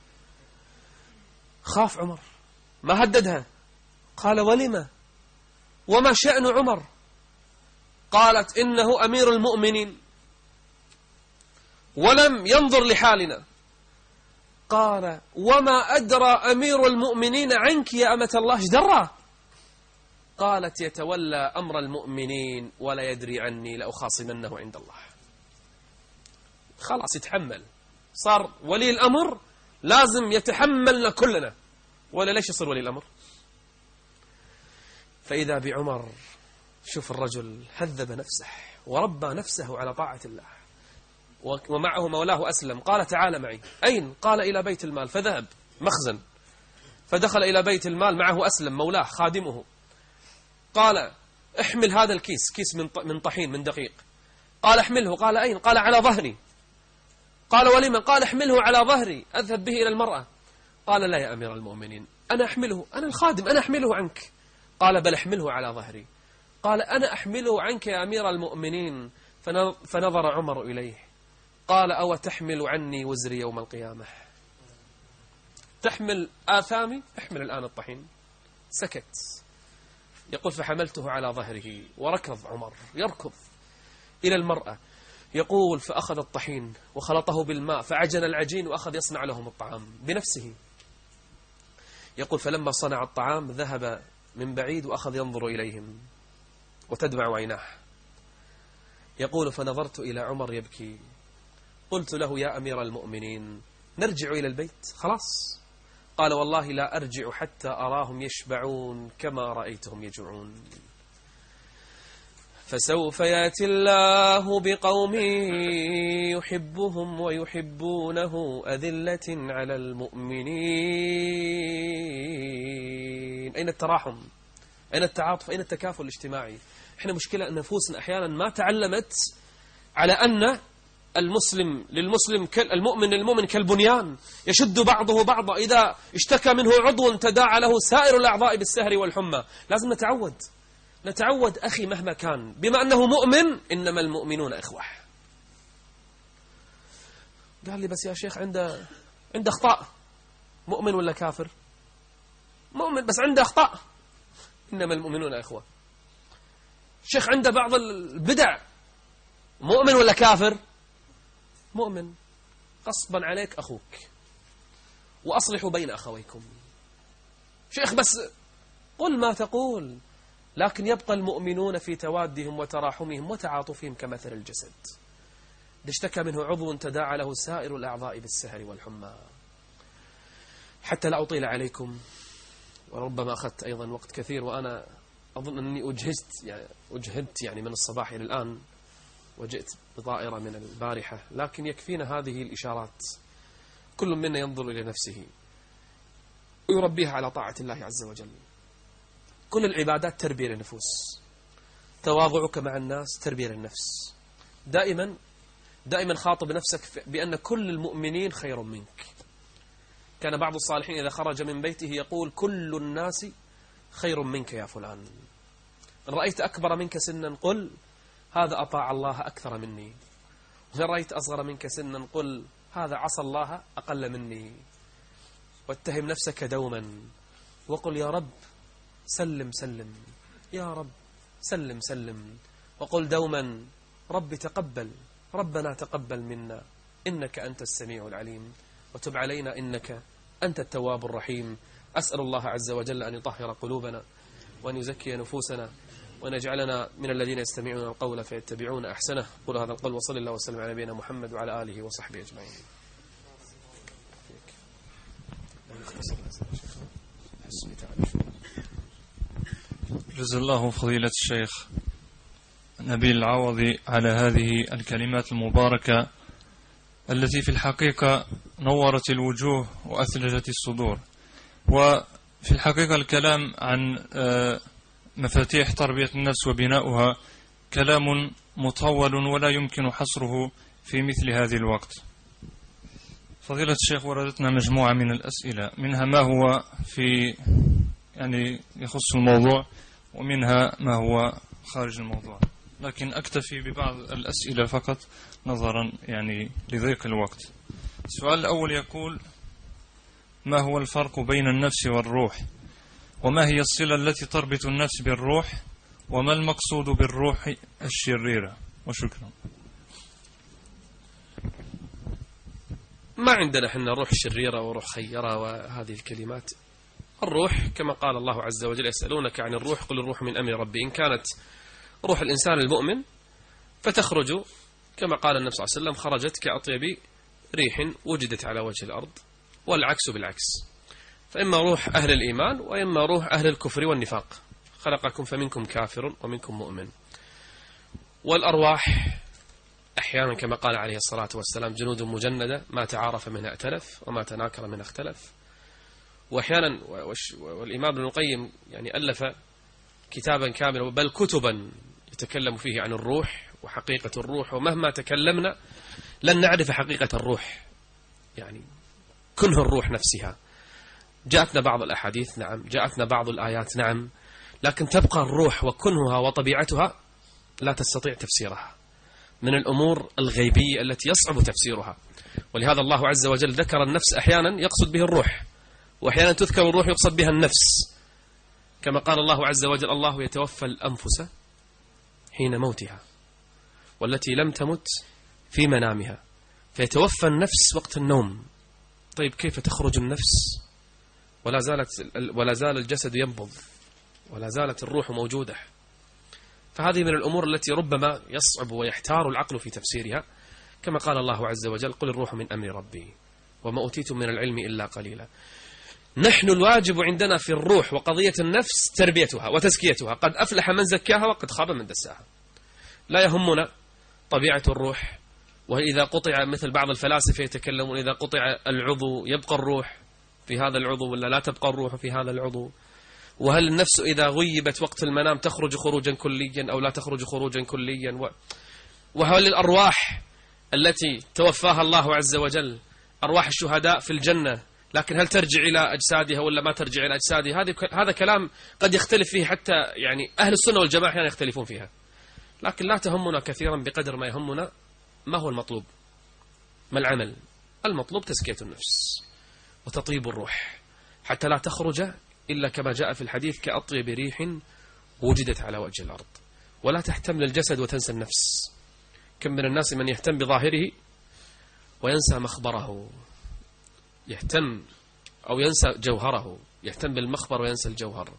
خاف عمر، ما هددها. قال: ولما؟ وما شأن عمر؟ قالت: إنه أمير المؤمنين ولم ينظر لحالنا. قال: وما أدرى أمير المؤمنين عنك يا أمة الله، ايش درى؟ قالت: يتولى أمر المؤمنين ولا يدري عني لأخاصمنه عند الله. خلاص يتحمل، صار ولي الأمر لازم يتحملنا كلنا، ولا ليش يصير ولي الأمر؟ فإذا بعمر، شوف الرجل هذب نفسه وربى نفسه على طاعة الله، ومعه مولاه أسلم. قال: تعال معي. أين؟ قال: إلى بيت المال. فذهب مخزن، فدخل إلى بيت المال، معه أسلم مولاه خادمه. قال: احمل هذا الكيس، كيس من من طحين من دقيق. قال: احمله. قال: أين؟ قال: على ظهري. قال: ولمن؟ قال: احمله على ظهري أذهب به إلى المرأة. قال: لا يا أمير المؤمنين، أنا أحمله، أنا الخادم، أنا أحمله عنك. قال: بل احمله على ظهري. قال: أنا أحمله عنك يا أمير المؤمنين. فنظر عمر إليه قال: أو تحمل عني وزري يوم القيامة؟ تحمل آثامي؟ احمل الآن الطحين. سكت. يقول: فحملته على ظهره، وركض عمر يركض إلى المرأة. يقول: فأخذ الطحين وخلطه بالماء فعجن العجين وأخذ يصنع لهم الطعام بنفسه. يقول: فلما صنع الطعام ذهب من بعيد وأخذ ينظر إليهم وتدمع عيناه. يقول: فنظرت إلى عمر يبكي، قلت له: يا أمير المؤمنين، نرجع إلى البيت خلاص؟ قال: والله لا أرجع حتى أراهم يشبعون كما رأيتهم يجوعون. فسوف يأتي الله بقوم يحبهم ويحبونه أذلة على المؤمنين. أين التراحم؟ أين التعاطف؟ أين التكافل الاجتماعي؟ إحنا مشكلة أن نفوسنا أحيانا ما تعلمت على أن المسلم للمسلم المؤمن للمؤمن كالبنيان يشد بعضه بعضا، إذا اشتكى منه عضو تداعى له سائر الأعضاء بالسهر والحمى. لازم نتعود نتعود أخي مهما كان، بما أنه مؤمن إنما المؤمنون إخوة. قال لي: بس يا شيخ عنده عنده أخطاء. مؤمن ولا كافر؟ مؤمن بس عنده أخطاء. إنما المؤمنون إخوة. شيخ عنده بعض البدع. مؤمن ولا كافر؟ مؤمن. غصبا عليك أخوك، وأصلحوا بين أخويكم. شيخ بس قل ما تقول، لكن يبقى المؤمنون في توادهم وتراحمهم وتعاطفهم كمثل الجسد، إذا اشتكى منه عضو تداعى له سائر الأعضاء بالسهر والحمى. حتى لا أطيل عليكم، وربما أخذت أيضا وقت كثير، وأنا أظن أني أجهزت يعني أجهدت يعني من الصباح إلى الآن، وجئت بطائرة من البارحة، لكن يكفينا هذه الإشارات. كل منا ينظر إلى نفسه ويربيها على طاعة الله عز وجل. كل العبادات تربية للنفوس، تواضعك مع الناس تربية للنفس. دائما دائما خاطب نفسك بأن كل المؤمنين خير منك. كان بعض الصالحين إذا خرج من بيته يقول: كل الناس خير منك يا فلان. إن رأيت أكبر منك سنا قل: هذا أطاع الله أكثر مني. وإن رأيت أصغر منك سنا قل: هذا عصى الله أقل مني. واتهم نفسك دوما وقل: يا رب سلم سلم، يا رب سلم سلم. وقل دوما: رب تقبل، ربنا تقبل منا إنك أنت السميع العليم، وتب علينا إنك أنت التواب الرحيم. أسأل الله عز وجل أن يطهر قلوبنا وأن يزكي نفوسنا، وأن يجعلنا من الذين يستمعون القول فيتبعون أحسنه. قل هذا القول، وصلى الله وسلم على نبينا محمد وعلى آله وصحبه أجمعين. جزا الله فضيلة الشيخ نبيل العوضي على هذه الكلمات المباركة التي في الحقيقة نورت الوجوه وأثلجت الصدور. وفي الحقيقة الكلام عن مفاتيح تربية النفس وبناؤها كلام مطول ولا يمكن حصره في مثل هذه الوقت. فضيلة الشيخ وردتنا مجموعة من الأسئلة، منها ما هو في يعني يخص الموضوع ومنها ما هو خارج الموضوع، لكن أكتفي ببعض الأسئلة فقط نظرا يعني لضيق الوقت. السؤال الأول يقول: ما هو الفرق بين النفس والروح؟ وما هي الصلة التي تربط النفس بالروح؟ وما المقصود بالروح الشريرة؟ وشكرا. ما عندنا حنا روح شريرة وروح خيرة وهذه الكلمات. الروح كما قال الله عز وجل: يسألونك عن الروح قل الروح من أمر ربي. إن كانت روح الإنسان المؤمن فتخرج كما قال النبي صلى الله عليه وسلم: خرجت كأطيب ريح وجدت على وجه الأرض، والعكس بالعكس. فإما روح أهل الإيمان وإما روح أهل الكفر والنفاق. خلقكم فمنكم كافر ومنكم مؤمن. والأرواح أحيانا كما قال عليه الصلاة والسلام: جنود مجندة ما تعارف منها ائتلف وما تناكر منها اختلف. وأحيانا والإمام ابن القيم يعني ألف كتابا كاملا بل كتبا يتكلم فيه عن الروح وحقيقة الروح، ومهما تكلمنا لن نعرف حقيقة الروح، يعني كنه الروح نفسها. جاءتنا بعض الأحاديث نعم، جاءتنا بعض الآيات نعم، لكن تبقى الروح وكنهها وطبيعتها لا تستطيع تفسيرها، من الأمور الغيبية التي يصعب تفسيرها. ولهذا الله عز وجل ذكر النفس أحيانا يقصد به الروح، وأحيانا تذكر الروح يقصد بها النفس، كما قال الله عز وجل: الله يتوفى الأنفس حين موتها والتي لم تمت في منامها. فيتوفى النفس وقت النوم. طيب كيف تخرج النفس ولا زالت ولا زال الجسد ينبض ولا زالت الروح موجودة؟ فهذه من الأمور التي ربما يصعب ويحتار العقل في تفسيرها، كما قال الله عز وجل: قل الروح من أمر ربي وما أوتيتم من العلم إلا قليلا. نحن الواجب عندنا في الروح وقضية النفس تربيتها وتزكيتها. قد أفلح من زكاها وقد خاب من دساها. لا يهمنا طبيعة الروح، وإذا قطع مثل بعض الفلاسفة يتكلمون إذا قطع العضو يبقى الروح في هذا العضو ولا لا تبقى الروح في هذا العضو، وهل النفس إذا غيبت وقت المنام تخرج خروجا كليا أو لا تخرج خروجا كليا، وهل الأرواح التي توفاها الله عز وجل أرواح الشهداء في الجنة لكن هل ترجع إلى أجسادها ولا ما ترجع إلى أجسادها؟ هذا كلام قد يختلف فيه حتى يعني أهل السنة والجماعة أحيانا يختلفون فيها، لكن لا تهمنا كثيرا بقدر ما يهمنا ما هو المطلوب، ما العمل. المطلوب تزكية النفس وتطيب الروح حتى لا تخرج إلا كما جاء في الحديث كأطيب ريح وجدت على وجه الأرض. ولا تهتم للجسد وتنسى النفس. كم من الناس من يهتم بظاهره وينسى مخبره، يهتم أو ينسى جوهره، يهتم بالمخبر وينسى الجوهر.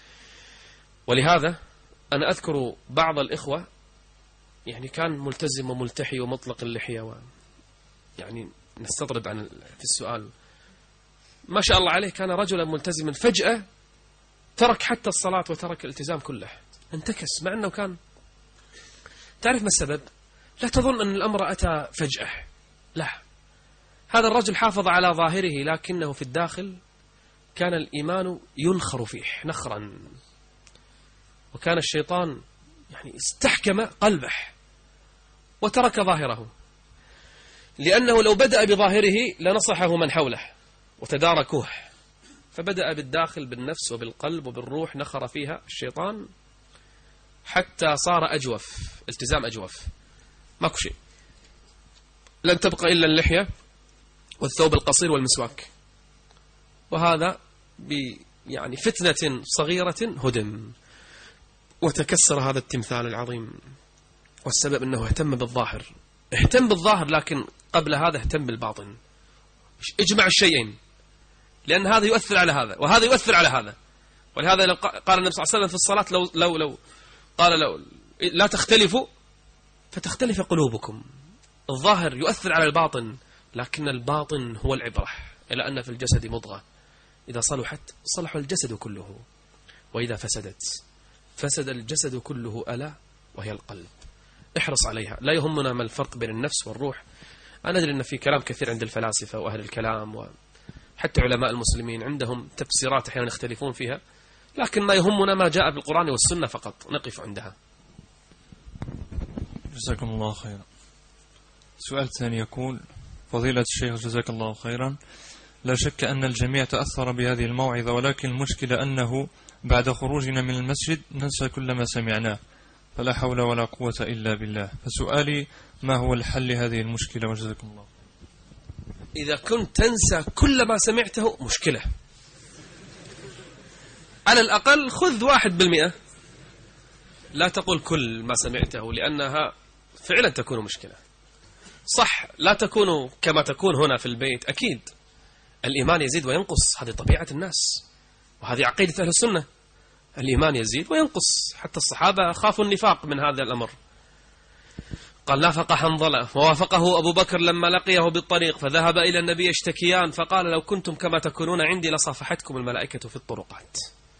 ولهذا أنا أذكر بعض الإخوة يعني كان ملتزم وملتحي ومطلق اللحية و يعني نستطرد عن في السؤال، ما شاء الله عليه كان رجلا ملتزما، فجأة ترك حتى الصلاة وترك الالتزام كله، انتكس، مع أنه كان. تعرف ما السبب؟ لا تظن أن الأمر أتى فجأة، لا، هذا الرجل حافظ على ظاهره لكنه في الداخل كان الإيمان ينخر فيه نخرا، وكان الشيطان يعني استحكم قلبه وترك ظاهره، لأنه لو بدأ بظاهره لنصحه من حوله وتداركوه، فبدأ بالداخل بالنفس وبالقلب وبالروح، نخر فيها الشيطان حتى صار أجوف، التزام أجوف، ماكو شيء، لن تبقى إلا اللحية والثوب القصير والمسواك، وهذا يعني فتنة صغيرة هدم وتكسر هذا التمثال العظيم. والسبب أنه اهتم بالظاهر، اهتم بالظاهر لكن قبل هذا اهتم بالباطن، اجمع الشيئين، لأن هذا يؤثر على هذا وهذا يؤثر على هذا. ولهذا قال النبي صلى الله عليه وسلم في الصلاة لو, لو, لو قال لو لا تختلفوا فتختلف قلوبكم. الظاهر يؤثر على الباطن، لكن الباطن هو العبرة، إلى أن في الجسد مضغة إذا صلحت صلح الجسد كله، وإذا فسدت فسد الجسد كله ألا وهي القلب. احرص عليها. لا يهمنا ما الفرق بين النفس والروح. أنا أدري أن في كلام كثير عند الفلاسفة وأهل الكلام وحتى علماء المسلمين عندهم تفسيرات أحيانا يختلفون فيها، لكن ما يهمنا ما جاء بالقرآن والسنة فقط، نقف عندها. جزاكم الله خيرا. السؤال الثاني يقول: فضيلة الشيخ جزاك الله خيرا، لا شك أن الجميع تأثر بهذه الموعظة، ولكن المشكلة أنه بعد خروجنا من المسجد ننسى كل ما سمعناه، فلا حول ولا قوة إلا بالله. فسؤالي: ما هو الحل لهذه المشكلة؟ وجزاكم الله. إذا كنت تنسى كل ما سمعته مشكلة، على الأقل خذ واحد بالمئة. لا تقول كل ما سمعته، لأنها فعلا تكون مشكلة. صح، لا تكون كما تكون هنا في البيت، أكيد الإيمان يزيد وينقص، هذه طبيعة الناس وهذه عقيدة أهل السنة. الإيمان يزيد وينقص، حتى الصحابة خافوا النفاق من هذا الأمر. قال: نافق حنظلة، ووافقه أبو بكر لما لقيه بالطريق، فذهب إلى النبي يشتكيان، فقال: لو كنتم كما تكونون عندي لصافحتكم الملائكة في الطرقات.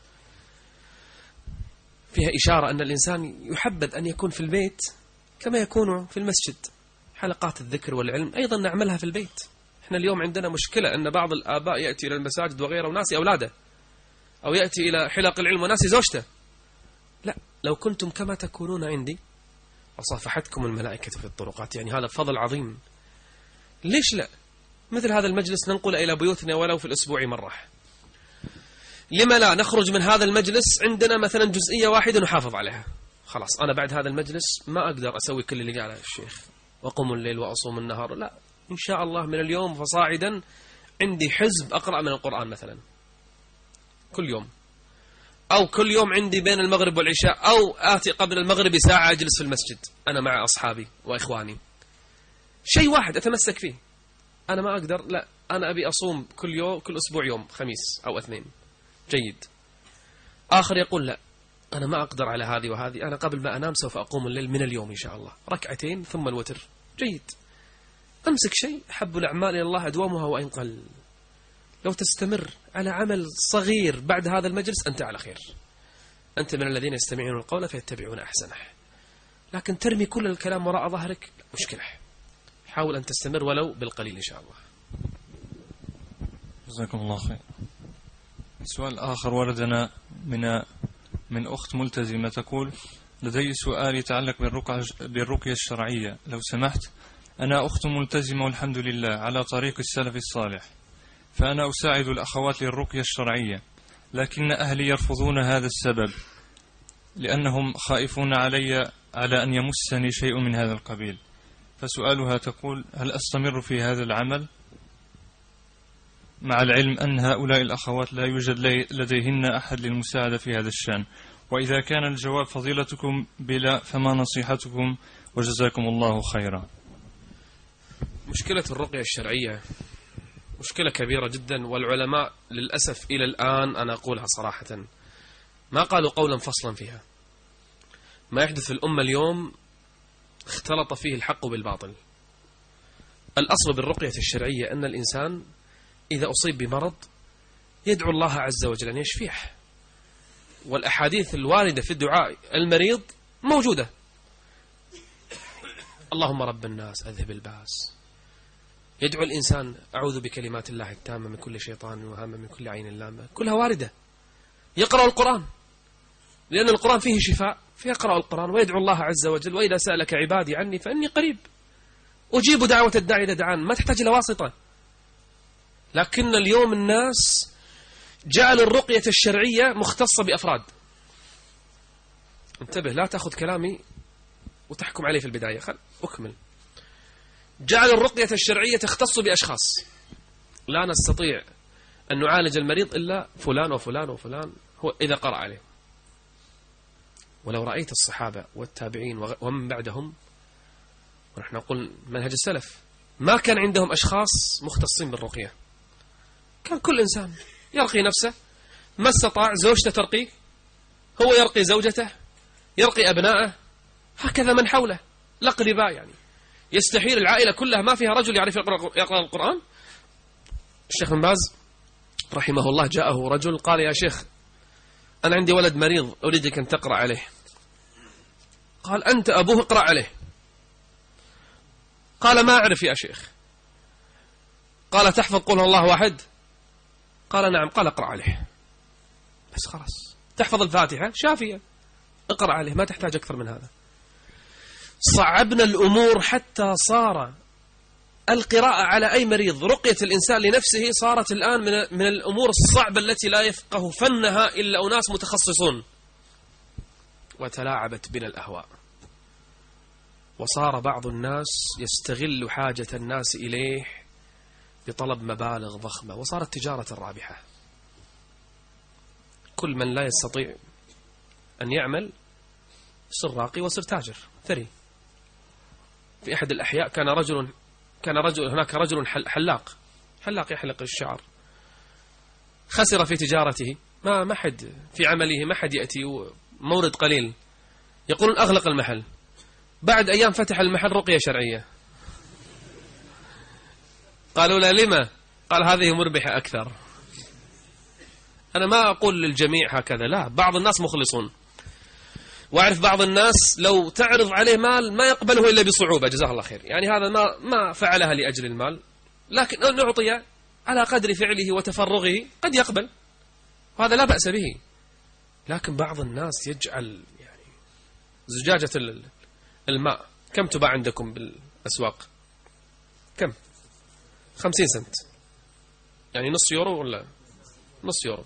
فيها إشارة أن الإنسان يحبذ أن يكون في البيت كما يكون في المسجد. حلقات الذكر والعلم أيضا نعملها في البيت. احنا اليوم عندنا مشكلة أن بعض الآباء يأتي إلى المساجد وغيره وناسي أولاده، أو يأتي إلى حلق العلم وناسي زوجته. لا، لو كنتم كما تكونون عندي وصافحتكم الملائكة في الطرقات، يعني هذا فضل عظيم. ليش لا؟ مثل هذا المجلس ننقل إلى بيوتنا ولو في الأسبوع مرة. لما لا نخرج من هذا المجلس عندنا مثلا جزئية واحدة نحافظ عليها؟ خلاص أنا بعد هذا المجلس ما أقدر أسوي كل اللي قاله الشيخ وأقوم الليل وأصوم النهار، لا، إن شاء الله من اليوم فصاعدا عندي حزب أقرأ من القرآن مثلا كل يوم، أو كل يوم عندي بين المغرب والعشاء، أو آتي قبل المغرب ساعة أجلس في المسجد أنا مع أصحابي وإخواني. شيء واحد أتمسك فيه. أنا ما أقدر، لا، أنا أبي أصوم كل يوم، كل أسبوع يوم خميس أو اثنين. جيد. آخر يقول: لا، أنا ما أقدر على هذه وهذه، أنا قبل ما أنام سوف أقوم الليل من اليوم إن شاء الله ركعتين ثم الوتر. جيد. أمسك شيء، حب الأعمال إلى الله أدومها وإن قل. لو تستمر على عمل صغير بعد هذا المجلس أنت على خير، أنت من الذين يستمعون القول فيتبعون أحسنه. لكن ترمي كل الكلام وراء ظهرك مشكلة. حاول أن تستمر ولو بالقليل إن شاء الله. جزاكم الله خير. سؤال آخر وردنا من من أخت ملتزمة تقول: لدي سؤال يتعلق بالرقية الشرعية لو سمحت. أنا أخت ملتزمة والحمد لله على طريق السلف الصالح، فأنا أساعد الأخوات للرقية الشرعية، لكن أهلي يرفضون هذا السبب لأنهم خائفون علي على أن يمسني شيء من هذا القبيل. فسؤالها تقول: هل أستمر في هذا العمل مع العلم أن هؤلاء الأخوات لا يوجد لديهن أحد للمساعدة في هذا الشأن؟ وإذا كان الجواب فضيلتكم بلا، فما نصيحتكم؟ وجزاكم الله خيرا. مشكلة الرقية الشرعية مشكلة كبيرة جدا، والعلماء للأسف إلى الآن أنا أقولها صراحة ما قالوا قولا فصلا فيها. ما يحدث في الأمة اليوم اختلط فيه الحق بالباطل. الأصل بالرقية الشرعية أن الإنسان إذا أصيب بمرض يدعو الله عز وجل أن يشفيه، والأحاديث الواردة في الدعاء المريض موجودة. اللهم رب الناس أذهب الباس. يدعو الإنسان: أعوذ بكلمات الله التامة من كل شيطان وهامة من كل عين لامة. كلها واردة. يقرأ القرآن لأن القرآن فيه شفاء، فيقرأ القرآن ويدعو الله عز وجل: وإذا سألك عبادي عني فإني قريب أجيب دعوة الداعي إذا دعان. ما تحتاج إلى واسطة. لكن اليوم الناس جعلوا الرقية الشرعية مختصة بأفراد. انتبه، لا تأخذ كلامي وتحكم عليه في البداية، خل أكمل. جعل الرقية الشرعية تختص بأشخاص. لا نستطيع أن نعالج المريض إلا فلان وفلان وفلان هو إذا قرأ عليه. ولو رأيت الصحابة والتابعين ومن بعدهم، ونحن نقول منهج السلف، ما كان عندهم أشخاص مختصين بالرقية. كان كل إنسان يرقي نفسه، ما استطاع زوجته ترقيه، هو يرقي زوجته، يرقي أبنائه، هكذا من حوله. الأقرباء يعني يستحيل العائلة كلها ما فيها رجل يعرف يقرأ القرآن. الشيخ بن باز رحمه الله جاءه رجل قال يا شيخ أنا عندي ولد مريض أريدك أن تقرأ عليه. قال أنت أبوه اقرأ عليه. قال ما أعرف يا شيخ. قال تحفظ قول الله واحد؟ قال نعم. قال اقرأ عليه بس خلاص. تحفظ الفاتحة شافية اقرأ عليه ما تحتاج أكثر من هذا. صعبنا الأمور حتى صار القراءة على أي مريض رقية الإنسان لنفسه صارت الآن من من الأمور الصعبة التي لا يفقه فنها إلا أناس متخصصون. وتلاعبت بنا الأهواء وصار بعض الناس يستغل حاجة الناس إليه بطلب مبالغ ضخمة وصارت تجارة رابحة. كل من لا يستطيع أن يعمل صر راقي وصر تاجر ثري. في أحد الأحياء كان رجل كان رجل هناك رجل حلاق حلاق يحلق الشعر. خسر في تجارته ما ما حد في عمله ما حد يأتي مورد قليل. يقولون أغلق المحل. بعد أيام فتح المحل رقية شرعية. قالوا لا لما؟ قال هذه مربحة أكثر. أنا ما أقول للجميع هكذا لا بعض الناس مخلصون. وأعرف بعض الناس لو تعرض عليه مال ما يقبله إلا بصعوبة جزاه الله خير. يعني هذا ما ما فعلها لأجل المال لكن نعطي على قدر فعله وتفرغه قد يقبل وهذا لا بأس به. لكن بعض الناس يجعل يعني زجاجة الماء كم تباع عندكم بالأسواق؟ كم؟ خمسين سنت يعني نص يورو ولا نص يورو.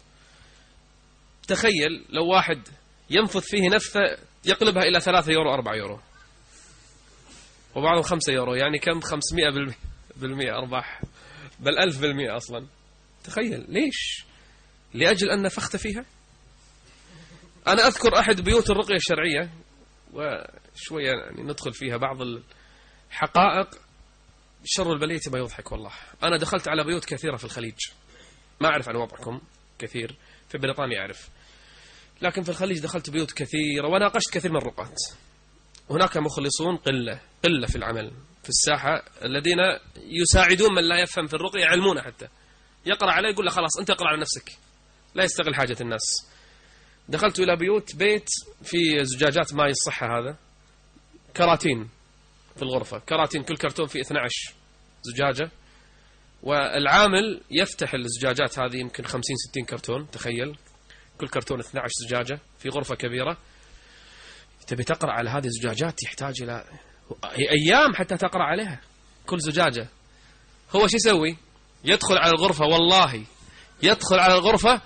تخيل لو واحد ينفث فيه نفثة يقلبها إلى ثلاثة يورو أربعة يورو وبعضهم خمسة يورو يعني كم؟ خمسمائة بالمئة أرباح بل ألف بالمئة أصلا. تخيل ليش؟ لأجل أن نفخت فيها. أنا أذكر أحد بيوت الرقية الشرعية وشوية يعني ندخل فيها بعض الحقائق. شر البلية ما يضحك والله. أنا دخلت على بيوت كثيرة في الخليج ما أعرف عن وضعكم كثير. في بريطانيا أعرف لكن في الخليج دخلت بيوت كثيرة وناقشت كثير من الرقاة. هناك مخلصون قلة قلة في العمل في الساحة الذين يساعدون من لا يفهم في الرقية يعلمونه حتى يقرأ عليه يقول له خلاص أنت اقرأ على نفسك لا يستغل حاجة الناس. دخلت إلى بيوت بيت في زجاجات ماء الصحة هذا كراتين في الغرفة كراتين كل كرتون فيه اثني عشر زجاجة والعامل يفتح الزجاجات هذه يمكن خمسين ستين كرتون. تخيل كل كرتون اثني عشر زجاجة في غرفة كبيرة. تبي تقرأ على هذه الزجاجات يحتاج إلى أيام حتى تقرأ عليها كل زجاجة. هو شو يسوي؟ يدخل على الغرفة والله يدخل على الغرفة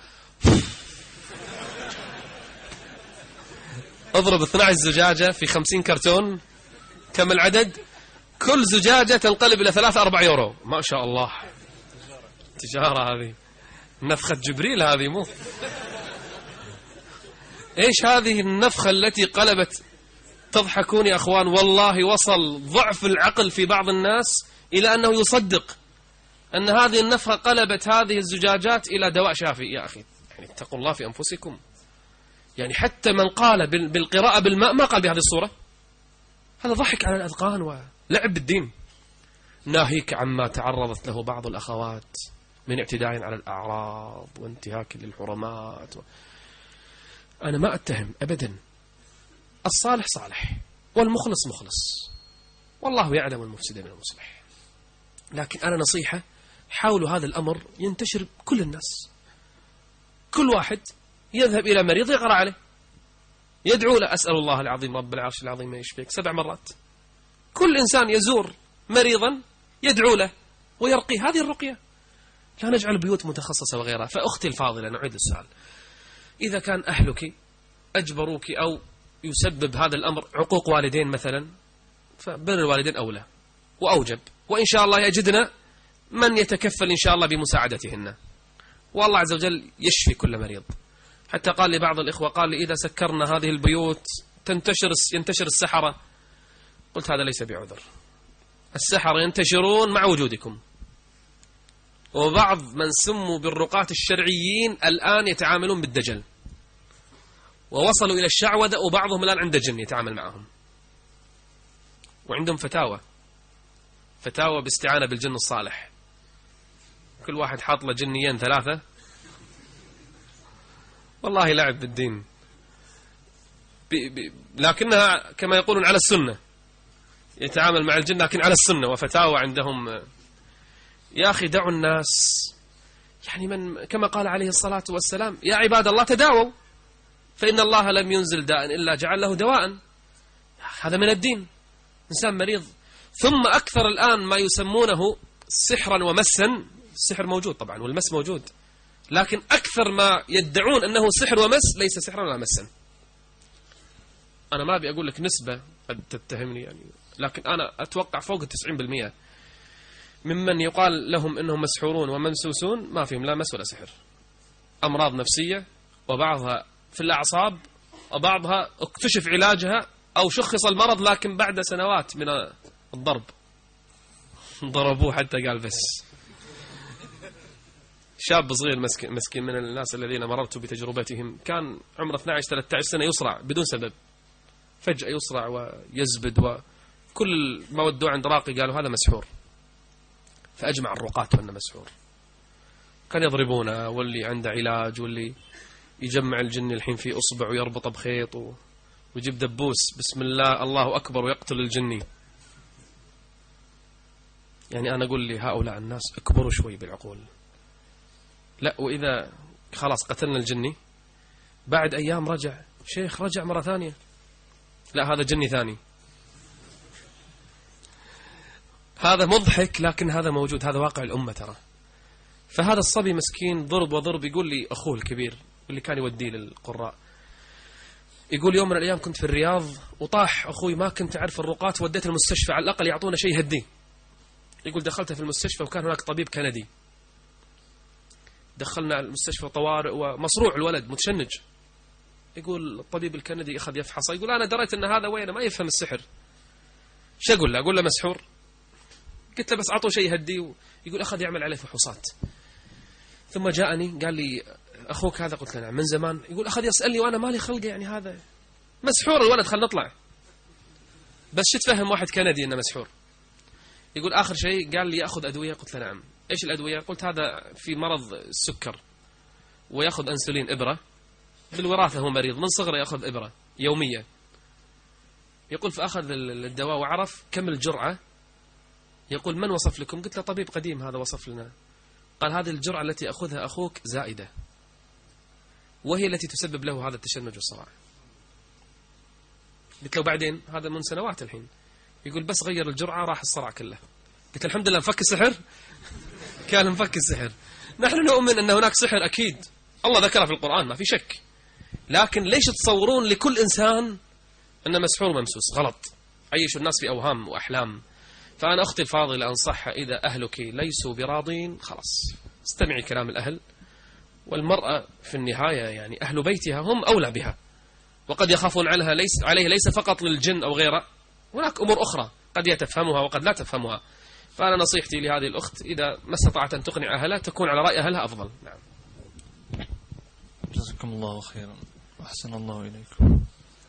اضرب اثني عشر زجاجة في خمسين كرتون كم العدد؟ كل زجاجة تنقلب إلى ثلاثة أربعة يورو. ما شاء الله تجارة هذه نفخة جبريل هذه مو إيش هذه النفخة التي قلبت. تضحكون يا أخوان والله وصل ضعف العقل في بعض الناس إلى أنه يصدق أن هذه النفخة قلبت هذه الزجاجات إلى دواء شافي. يا أخي يعني اتقوا الله في أنفسكم. يعني حتى من قال بالقراءة بالماء ما قال بهذه الصورة. هذا ضحك على الأذقان ولعب بالدين. ناهيك عما تعرضت له بعض الأخوات من اعتداء على الأعراض وانتهاك للحرمات و... أنا ما أتهم أبدا. الصالح صالح والمخلص مخلص والله يعلم المفسد من المصلح. لكن أنا نصيحة حاولوا هذا الأمر ينتشر كل الناس. كل واحد يذهب إلى مريض يقرأ عليه يدعو له أسأل الله العظيم رب العرش العظيم ما يشفيك سبع مرات. كل إنسان يزور مريضا يدعو له ويرقي. هذه الرقية. لا نجعل بيوت متخصصة وغيرها. فأختي الفاضلة نعيد السؤال. إذا كان أهلك أجبروك أو يسبب هذا الأمر عقوق والدين مثلا فبر الوالدين أولى وأوجب وإن شاء الله يجدنا من يتكفل إن شاء الله بمساعدتهن والله عز وجل يشفي كل مريض. حتى قال لي بعض الإخوة قال لي إذا سكرنا هذه البيوت تنتشر ينتشر السحرة. قلت هذا ليس بعذر. السحرة ينتشرون مع وجودكم. وبعض من سموا بالرقاة الشرعيين الآن يتعاملون بالدجل ووصلوا إلى الشعوذة وبعضهم الآن عنده جن يتعامل معهم وعندهم فتاوى فتاوى باستعانة بالجن الصالح. كل واحد حاط له جنيين ثلاثة والله لعب بالدين، بي بي لكنها كما يقولون على السنة، يتعامل مع الجن لكن على السنة، وفتاوى عندهم. يا أخي دعوا الناس، يعني من كما قال عليه الصلاة والسلام: يا عباد الله تداووا فإن الله لم ينزل داء إلا جعل له دواء. هذا من الدين. إنسان مريض، ثم أكثر الآن ما يسمونه سحرا ومسا. السحر موجود طبعا والمس موجود، لكن أكثر ما يدعون أنه سحر ومس ليس سحرا ولا مسا. أنا ما أبي أقول لك نسبة قد تتهمني يعني، لكن أنا أتوقع فوق التسعين بالمئة ممن يقال لهم إنهم مسحورون وممسوسون ما فيهم لا مس ولا سحر. أمراض نفسية، وبعضها في الأعصاب، وبعضها اكتشف علاجها أو شخص المرض لكن بعد سنوات من الضرب ضربوه حتى قال بس. شاب صغير مسكين من الناس الذين مررت بتجربتهم، كان عمره اثني عشر ثلاثة عشر سنة يصرع بدون سبب، فجأة يصرع ويزبد، وكل ما ودوه عند راقي قالوا هذا مسحور، فأجمع الرقاة أنه مسحور. كان يضربونه، واللي عنده علاج، واللي يجمع الجن الحين في أصبع ويربطه بخيط ويجيب دبوس بسم الله الله أكبر ويقتل الجني. يعني أنا أقول لهؤلاء الناس اكبروا شوي بالعقول. لا، وإذا خلاص قتلنا الجني بعد أيام رجع شيخ، رجع مرة ثانية، لا هذا جني ثاني. هذا مضحك لكن هذا موجود، هذا واقع الأمة ترى. فهذا الصبي مسكين ضرب وضرب. يقول لي أخوه الكبير اللي كان يوديه للقراء، يقول يوم من الأيام كنت في الرياض وطاح أخوي، ما كنت أعرف الرقاة، وديت المستشفى على الأقل يعطونا شيء يهديه. يقول دخلت في المستشفى وكان هناك طبيب كندي، دخلنا المستشفى طوارئ ومصروع الولد متشنج. يقول الطبيب الكندي أخذ يفحص، يقول أنا دريت أن هذا وين ما يفهم السحر. شو أقول له؟ أقول له مسحور؟ قلت له بس عطوا شيء يهديه. يقول أخذ يعمل عليه فحوصات. ثم جاءني قال لي أخوك هذا؟ قلت له نعم. من زمان؟ يقول أخذ يسألني وأنا مالي خلقه، يعني هذا مسحور الولد، خلنا نطلع. بس شو تفهم واحد كندي إنه مسحور؟ يقول آخر شيء قال لي أخذ أدوية. قلت له نعم. إيش الأدوية؟ قلت هذا في مرض السكر ويأخذ أنسولين إبرة، بالوراثة هو مريض من صغره يأخذ إبرة يومية. يقول فأخذ الدواء وعرف كم الجرعة. يقول من وصف لكم؟ قلت له طبيب قديم هذا وصف لنا. قال هذه الجرعة التي أخذها أخوك زائدة، وهي التي تسبب له هذا التشنج والصراع. قلت له بعدين؟ هذا من سنوات الحين. يقول بس غير الجرعة راح الصرع كله. قلت الحمد لله مفك السحر. كان مفك السحر. نحن نؤمن أن هناك سحر أكيد، الله ذكره في القرآن ما في شك، لكن ليش تصورون لكل إنسان أنه مسحور وممسوس؟ غلط. عيشوا الناس في أوهام وأحلام. فأنا أختي الفاضلة أنصحها إذا أهلك ليسوا براضين خلاص استمعي كلام الأهل، والمرأة في النهاية يعني أهل بيتها هم أولى بها، وقد يخافون عنها ليس عليه ليس فقط للجن أو غيره، هناك أمور أخرى قد يتفهمها وقد لا تفهمها. فأنا نصيحتي لهذه الأخت إذا ما استطاعت أن تقنع أهلها تكون على رأي أهلها أفضل. نعم. جزاكم الله خيرا وأحسن الله إليكم.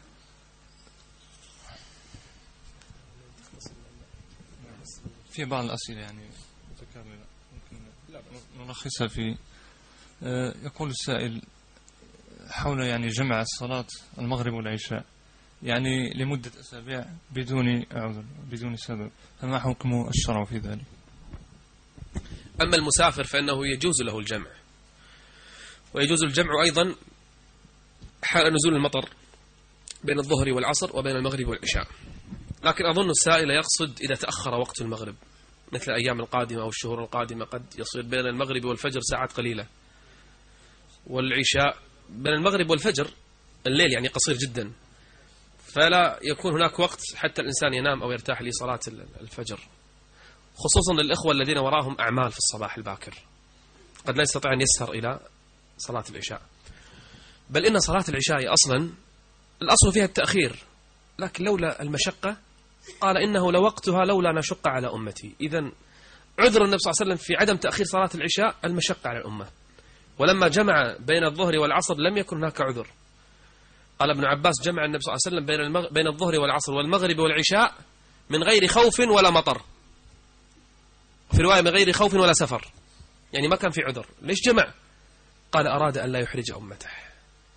في بعض الأسئلة يعني ممكن نلخصها في يقول السائل حول يعني جمع الصلاة المغرب والعشاء يعني لمدة أسابيع بدون عذر بدون سبب، فما حكم الشرع في ذلك؟ أما المسافر فإنه يجوز له الجمع، ويجوز الجمع أيضا حال نزول المطر بين الظهر والعصر وبين المغرب والعشاء. لكن أظن السائل يقصد إذا تأخر وقت المغرب مثل الأيام القادمة أو الشهور القادمة، قد يصير بين المغرب والفجر ساعات قليلة، والعشاء بين المغرب والفجر الليل يعني قصير جدا، فلا يكون هناك وقت حتى الإنسان ينام أو يرتاح لصلاة الفجر، خصوصا للإخوة الذين وراهم أعمال في الصباح الباكر قد لا يستطيع أن يسهر إلى صلاة العشاء. بل إن صلاة العشاء أصلا الأصل فيها التأخير، لكن لولا المشقة قال إنه لوقتها لولا نشق على أمتي. إذن عذر النبي صلى الله عليه وسلم في عدم تأخير صلاة العشاء المشقة على الأمة، ولما جمع بين الظهر والعصر لم يكن هناك عذر. قال ابن عباس جمع النبي صلى الله عليه وسلم بين, المغ... بين الظهر والعصر والمغرب والعشاء من غير خوف ولا مطر، في رواية من غير خوف ولا سفر، يعني ما كان في عذر. ليش جمع؟ قال أراد أن لا يحرج أمته،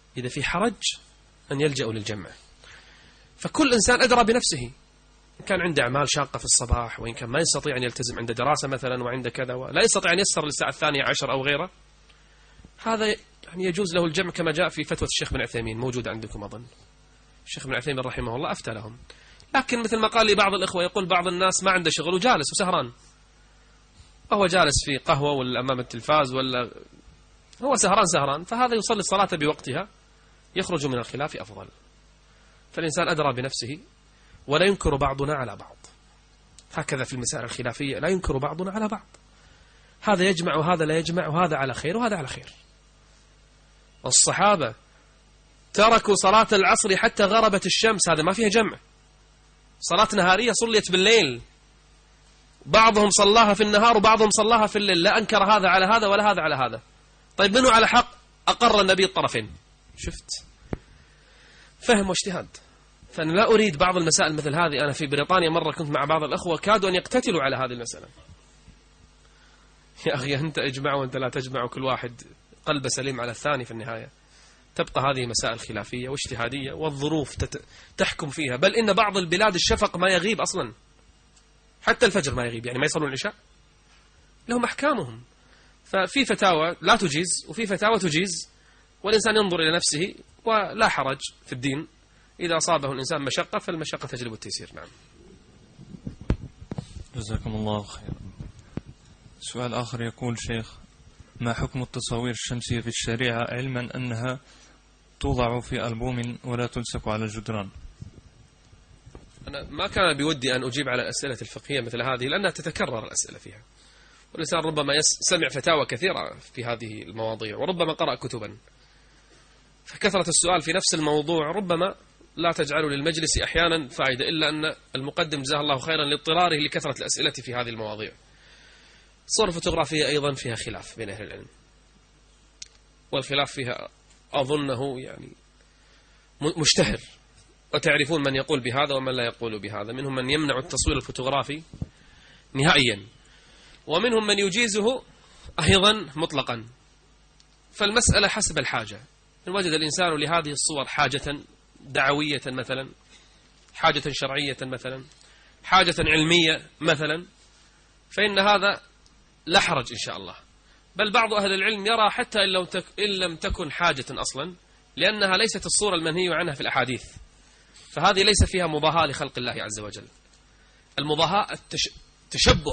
إذا في حرج أن يلجأوا للجمع. فكل إنسان أدرى بنفسه، إن كان عنده أعمال شاقة في الصباح، وإن كان ما يستطيع أن يلتزم عند دراسة مثلا وعند كذا، ولا يستطيع أن يسر للساعة الثانية عشر أو غيره، هذا يعني يجوز له الجمع كما جاء في فتوى الشيخ بن عثيمين، موجودة عندكم أظن. الشيخ بن عثيمين رحمه الله أفتى لهم. لكن مثل ما قال لي بعض الإخوة، يقول بعض الناس ما عنده شغل وجالس وسهران، وهو جالس في قهوة ولا أمام التلفاز ولا هو سهران سهران، فهذا يصلي الصلاة بوقتها يخرج من الخلاف أفضل. فالإنسان أدرى بنفسه، ولا ينكر بعضنا على بعض. هكذا في المسائل الخلافية لا ينكر بعضنا على بعض، هذا يجمع وهذا لا يجمع، وهذا على خير وهذا على خير. الصحابة تركوا صلاة العصر حتى غربت الشمس، هذا ما فيها جمع. صلاة نهارية صليت بالليل، بعضهم صلاها في النهار وبعضهم صلاها في الليل، لا أنكر هذا على هذا ولا هذا على هذا. طيب منه على حق؟ أقر النبي الطرفين. شفت؟ فهم واجتهاد. فأنا لا أريد بعض المسائل مثل هذه. أنا في بريطانيا مرة كنت مع بعض الأخوة كادوا أن يقتتلوا على هذه المسألة. يا أخي أنت اجمع وأنت لا تجمع، وكل واحد قلب سليم على الثاني في النهاية. تبقى هذه مسائل خلافية واجتهادية، والظروف تت... تحكم فيها. بل إن بعض البلاد الشفق ما يغيب أصلا، حتى الفجر ما يغيب، يعني ما يصلون العشاء، لهم أحكامهم. ففي فتاوى لا تجيز وفي فتاوى تجيز، والإنسان ينظر إلى نفسه، ولا حرج في الدين. إذا أصابه الإنسان مشقة فالمشقة تجلب التيسير. نعم. جزاكم الله خيرا. سؤال آخر يقول شيخ: ما حكم التصاوير الشمسية في الشريعة، علما أنها توضع في ألبوم ولا تلصق على الجدران؟ أنا ما كان بودي أن أجيب على الأسئلة الفقهية مثل هذه، لأنها تتكرر الأسئلة فيها، والإنسان ربما سمع فتاوى كثيرة في هذه المواضيع، وربما قرأ كتبا، فكثرة السؤال في نفس الموضوع ربما لا تجعل للمجلس أحيانا فائدة، إلا أن المقدم جزاه الله خيرا لاضطراره لكثرة الأسئلة في هذه المواضيع. الصور الفوتوغرافية أيضا فيها خلاف بين أهل العلم، والخلاف فيها أظنه يعني مشتهر، وتعرفون من يقول بهذا ومن لا يقول بهذا. منهم من يمنع التصوير الفوتوغرافي نهائيا، ومنهم من يجيزه أيضا مطلقا. فالمسألة حسب الحاجة. إن وجد الإنسان لهذه الصور حاجة دعوية مثلا، حاجة شرعية مثلا، حاجة علمية مثلا، فإن هذا لا حرج إن شاء الله. بل بعض أهل العلم يرى حتى إن لم تكن حاجة أصلا، لأنها ليست الصورة المنهي عنها في الأحاديث، فهذه ليس فيها مضاهاة لخلق الله عز وجل. المضاهاة التشبه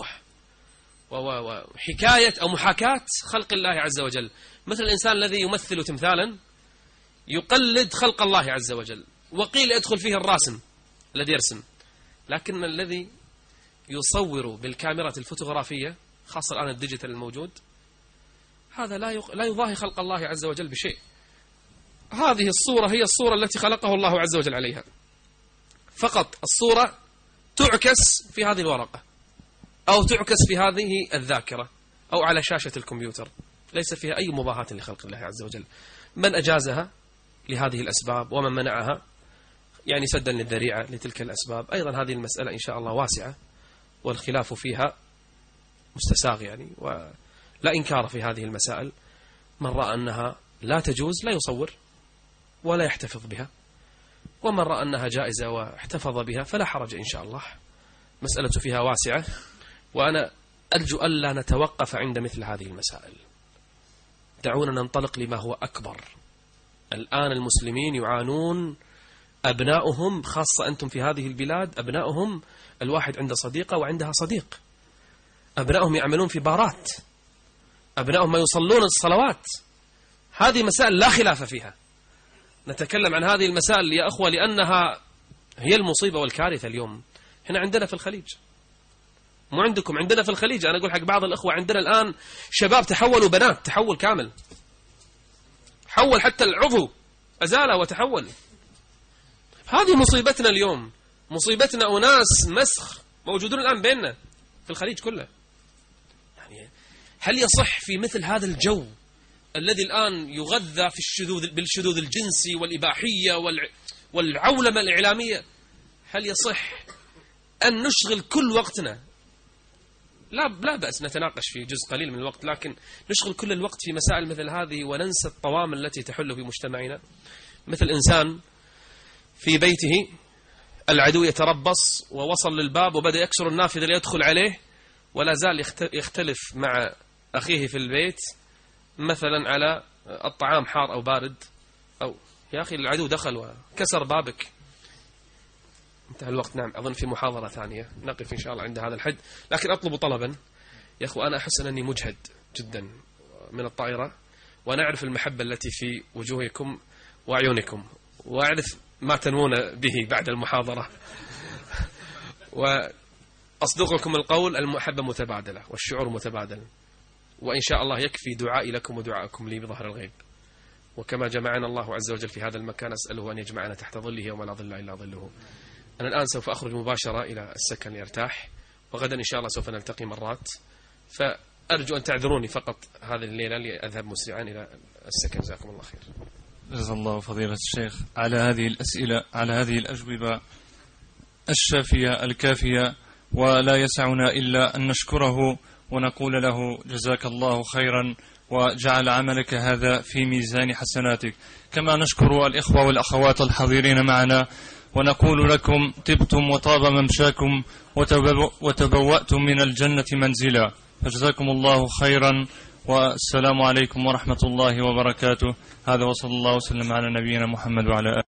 وحكاية أو محاكاة خلق الله عز وجل، مثل الإنسان الذي يمثل تمثالا يقلد خلق الله عز وجل، وقيل يدخل فيه الراسم الذي يرسم. لكن الذي يصور بالكاميرا الفوتوغرافية، خاصة الآن الديجيتال الموجود، هذا لا لا يضاهي خلق الله عز وجل بشيء. هذه الصورة هي الصورة التي خلقه الله عز وجل عليها، فقط الصورة تعكس في هذه الورقة، أو تعكس في هذه الذاكرة، أو على شاشة الكمبيوتر، ليس فيها أي مضاهاة لخلق الله عز وجل. من أجازها لهذه الأسباب ومن منعها يعني سدا للذريعة لتلك الأسباب، أيضا هذه المسألة إن شاء الله واسعة، والخلاف فيها مستساغ يعني، ولا إنكار في هذه المسائل. من رأى أنها لا تجوز لا يصور ولا يحتفظ بها، ومن رأى أنها جائزة واحتفظ بها فلا حرج إن شاء الله. مسألة فيها واسعة، وأنا أرجو ألا نتوقف عند مثل هذه المسائل. دعونا ننطلق لما هو أكبر. الآن المسلمين يعانون، أبناؤهم خاصة أنتم في هذه البلاد، أبناؤهم الواحد عنده صديقة وعندها صديق، أبناؤهم يعملون في بارات، أبناؤهم ما يصلون الصلوات. هذه مسائل لا خلاف فيها. نتكلم عن هذه المسائل يا أخوة لأنها هي المصيبة والكارثة اليوم. هنا عندنا في الخليج، مو عندكم، عندنا في الخليج. أنا أقول حق بعض الأخوة، عندنا الآن شباب تحولوا بنات تحول كامل، حول حتى العضو أزاله وتحول. هذه مصيبتنا اليوم، مصيبتنا أناس مسخ موجودون الآن بيننا في الخليج كله. يعني هل يصح في مثل هذا الجو الذي الآن يغذى في الشذوذ بالشذوذ الجنسي والإباحية والعولمة الإعلامية، هل يصح أن نشغل كل وقتنا لا لا بأس نتناقش في جزء قليل من الوقت، لكن نشغل كل الوقت في مسائل مثل هذه وننسى الطوامل التي تحل في مجتمعنا. مثل إنسان في بيته العدو يتربص ووصل للباب وبدأ يكسر النافذة ليدخل عليه، ولا زال يختلف مع أخيه في البيت مثلا على الطعام حار أو بارد، أو يا أخي العدو دخل وكسر بابك. انتهى الوقت. نعم أظن في محاضرة ثانية نقف إن شاء الله عند هذا الحد، لكن أطلب طلبا يا أخو، أنا أحس أنني مجهد جدا من الطائرة، وأنا أعرف المحبة التي في وجوهكم وعيونكم، وأعرف ما تنوون به بعد المحاضرة، وأصدقكم القول المحبة متبادلة والشعور متبادل، وإن شاء الله يكفي دعائي لكم ودعائكم لي بظهر الغيب. وكما جمعنا الله عز وجل في هذا المكان أسأله أن يجمعنا تحت ظله يوم لا ظل إلا ظله. أنا الآن سوف أخرج مباشرة إلى السكن لأرتاح، وغدا إن شاء الله سوف نلتقي مرات، فأرجو أن تعذروني فقط هذه الليلة لأذهب مسرعا إلى السكن. جزاكم الله خير. جزا الله فضيلة الشيخ على هذه الأسئلة، على هذه الأجوبة الشافية الكافية، ولا يسعنا إلا أن نشكره ونقول له جزاك الله خيرا وجعل عملك هذا في ميزان حسناتك. كما نشكر الإخوة والأخوات الحاضرين معنا ونقول لكم طبتم وطاب ممشاكم وتبوأتم من الجنة منزلا، فجزاكم الله خيرا، والسلام عليكم ورحمة الله وبركاته. هذا وصلى الله وسلم على نبينا محمد وعلى آله.